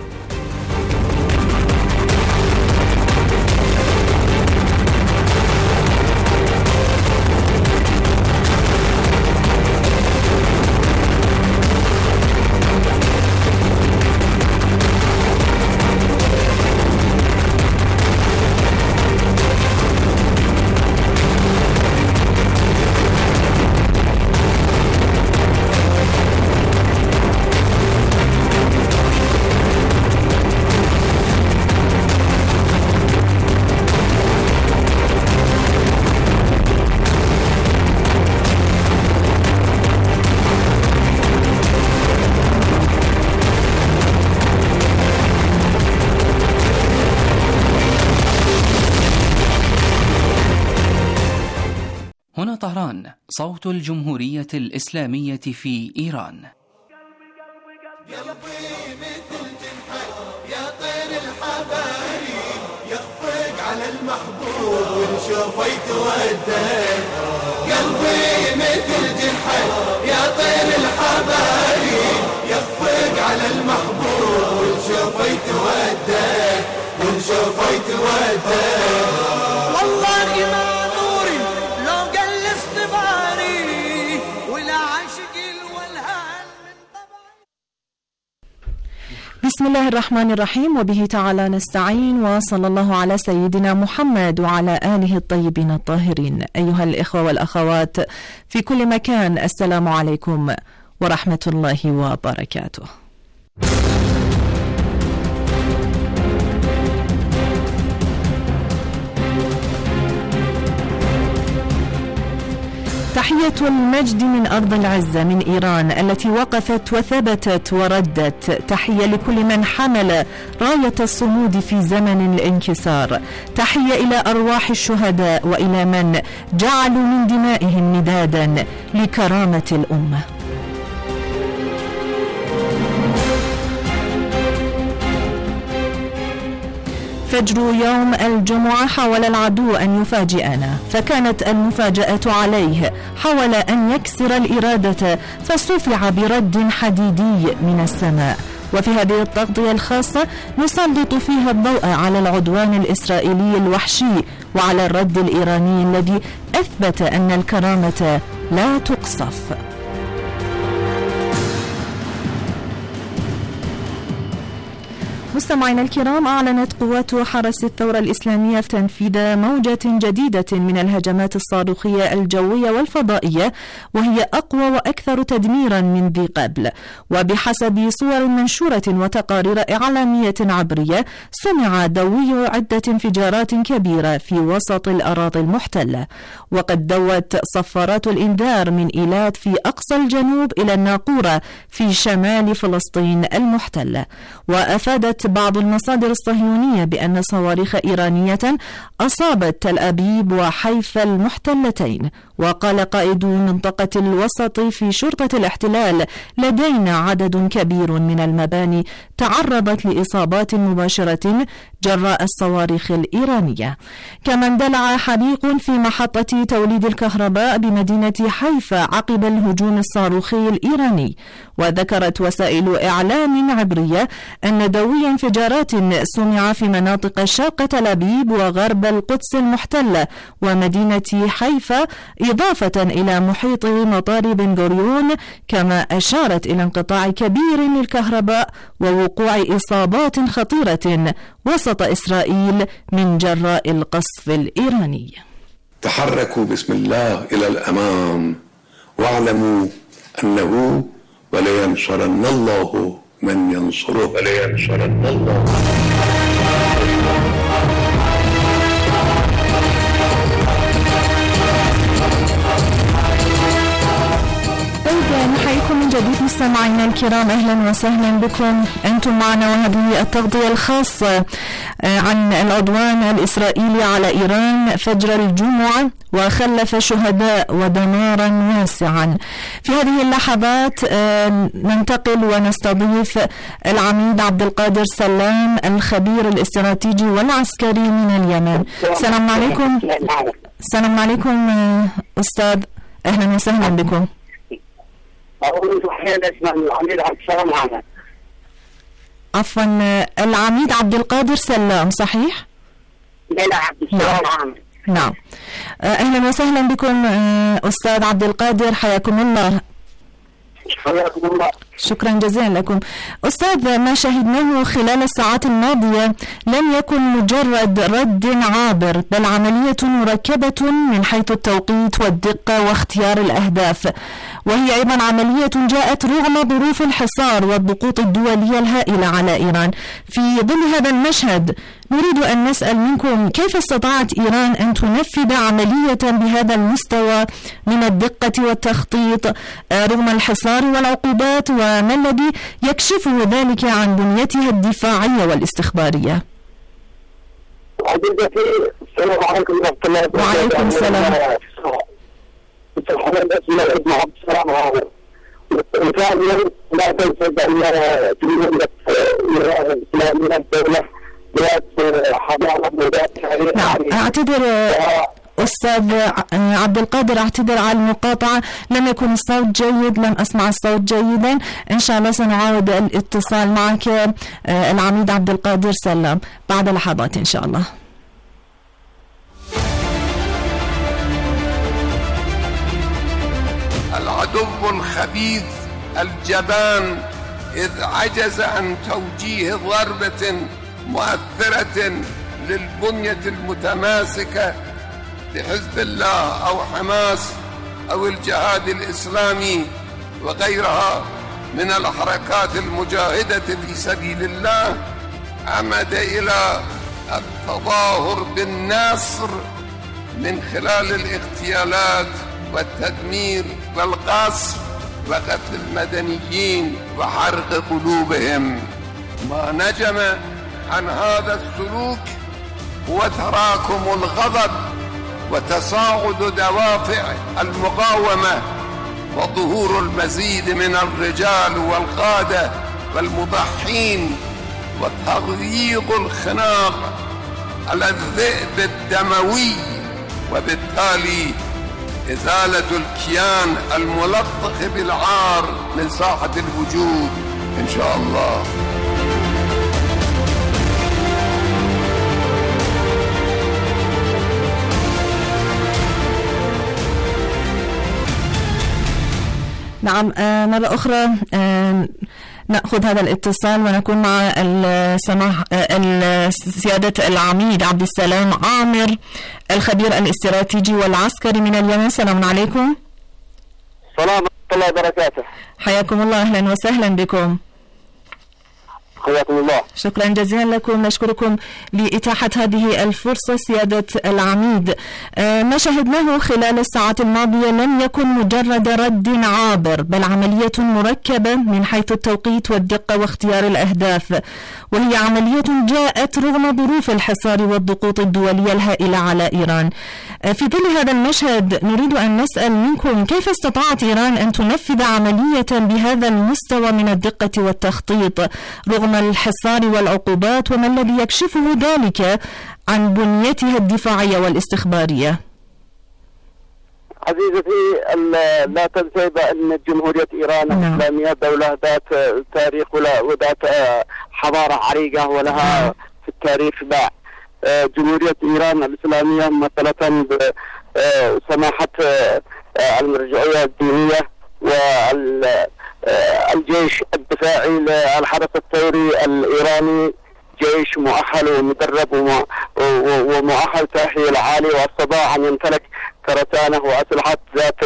هنا طهران، صوت الجمهورية الإسلامية في إيران. قلبي مثل جنحك يا طير الحبايب، يخفق على المحبوب ونشوفه يتودد. قلبي مثل جنحك يا طير الحبايب، يخفق على المحبوب ونشوفه يتودد، ونشوفه يتودد. والله ما بسم الله الرحمن الرحيم، وبه تعالى نستعين، وصلى الله على سيدنا محمد وعلى آله الطيبين الطاهرين. أيها الإخوة والأخوات في كل مكان، السلام عليكم ورحمة الله وبركاته. تحية المجد من أرض العزة من إيران التي وقفت وثبتت وردت. تحية لكل من حمل راية الصمود في زمن الانكسار. تحية إلى أرواح الشهداء وإلى من جعلوا من دمائهم مدادا لكرامة الأمة. فجر يوم الجمعة حاول العدو أن يفاجئنا، فكانت المفاجأة عليه. حاول أن يكسر الإرادة فصفع برد حديدي من السماء. وفي هذه التغطية الخاصة نسلط فيها الضوء على العدوان الإسرائيلي الوحشي وعلى الرد الإيراني الذي أثبت أن الكرامة لا تقصف. مستمعينا الكرام، أعلنت قوات حرس الثورة الإسلامية تنفيذ موجة جديدة من الهجمات الصاروخية الجوية والفضائية، وهي أقوى وأكثر تدميرا من ذي قبل. وبحسب صور منشورة وتقارير إعلامية عبرية، سمع دوي عدة انفجارات كبيرة في وسط الأراضي المحتلة. وقد دوت صفارات الإنذار من إيلات في أقصى الجنوب إلى الناقورة في شمال فلسطين المحتلة. وأفادت بعض المصادر الصهيونية بأن صواريخ إيرانية أصابت تل أبيب وحيفا المحتلتين. وقال قائد منطقة الوسط في شرطة الاحتلال: لدينا عدد كبير من المباني تعرضت لإصابات مباشرة جراء الصواريخ الإيرانية. كما اندلع حريق في محطة توليد الكهرباء بمدينة حيفا عقب الهجوم الصاروخي الإيراني. وذكرت وسائل إعلام عبرية أن دوي انفجارات سمع في مناطق شرق تل أبيب وغرب القدس المحتلة ومدينة حيفا، إضافة إلى محيط مطار بن غوريون، كما أشارت إلى انقطاع كبير للكهرباء ووقوع إصابات خطيرة وسط إسرائيل من جراء القصف الإيراني. تحركوا بسم الله إلى الأمام واعلموا أنه ولينصرن الله من ينصره ولينصرن الله. نحييكم من جديد مستمعينا الكرام، أهلا وسهلا بكم. أنتم معنا وهذه التغطية الخاصة عن العدوان الإسرائيلي على إيران فجر الجمعة وخلف شهداء ودمارا واسعا. في هذه اللحظات ننتقل ونستضيف العميد عبد القادر سلام الخبير الاستراتيجي والعسكري من اليمن. السلام عليكم. السلام عليكم أستاذ، أهلا وسهلا بكم. عفوا، العميد عبد القادر سلام صحيح؟ لا عبد السلام عامر. نعم، أهلا وسهلا بكم أستاذ عبد القادر، حياكم الله. حياكم الله. شكرا جزيلا لكم. أستاذ، ما شهدناه خلال الساعات الماضية لم يكن مجرد رد عابر، بل عملية مركبة من حيث التوقيت والدقة واختيار الأهداف، وهي أيضا عملية جاءت رغم ظروف الحصار والضغوط الدولية الهائلة على إيران. في ظل هذا المشهد نريد أن نسأل منكم كيف استطاعت إيران أن تنفذ عملية بهذا المستوى من الدقة والتخطيط رغم الحصار والعقوبات، وما الذي يكشفه ذلك عن بنيتها الدفاعية والاستخبارية؟ السلام عليكم ورحمة الله وبركاته. وعليكم السلام. لا تنسى بأن تريد إيران الإسلامية الدولة نعم، أعتذر أستاذ عبد القادر، أعتذر على المقاطعة، لم يكن الصوت جيد، لم أسمع الصوت جيدا. إن شاء الله سنعاود الاتصال معك العميد عبد القادر سلام بعد لحظات إن شاء الله. العدو الخبيث الجبان إذ عجز عن توجيه ضربة مؤثرة للبنية المتماسكة لحزب الله أو حماس أو الجهاد الإسلامي وغيرها من الحركات المجاهدة في سبيل الله، عمد إلى التظاهر بالنصر من خلال الاغتيالات والتدمير والقصف وقتل المدنيين وحرق قلوبهم. ما نجم عن هذا السلوك هو تراكم الغضب وتصاعد دوافع المقاومة وظهور المزيد من الرجال والقادة والمضحين وتغييق الخناق على الذئب الدموي، وبالتالي إزالة الكيان الملطخ بالعار من ساحة الوجود إن شاء الله. نعم، مرة أخرى نأخذ هذا الاتصال ونكون مع سيادة العميد عبد السلام عامر الخبير الاستراتيجي والعسكري من اليمن. السلام عليكم. السلام ورحمة الله وبركاته. حياكم الله، أهلا وسهلا بكم. حياكم الله. شكرا جزيلا لكم، نشكركم لإتاحة هذه الفرصة سيادة العميد. ما شهدناه خلال الساعات الماضية لم يكن مجرد رد عابر، بل عملية مركبة من حيث التوقيت والدقة واختيار الأهداف، وهي عملية جاءت رغم ظروف الحصار والضغوط الدولية الهائلة على إيران. في ظل هذا المشهد نريد أن نسأل منكم كيف استطاعت إيران أن تنفذ عملية بهذا المستوى من الدقة والتخطيط رغم الحصار والعقوبات، وما الذي يكشفه ذلك عن بنيتها الدفاعية والاستخبارية؟ عزيزتي، لا تنسي بأن جمهورية إيران الإسلامية دولة ذات تاريخ وذات حضارة عريقة ولها في التاريخ باع. جمهورية إيران الإسلامية مثلة بسماحة المرجعية الدينية والجيش الدفاعي للحرس الثوري الإيراني، جيش مؤهل ومدرب ومؤهل تأهيل عالي، واستطاع أن يمتلك ترسانة وأسلحة ذات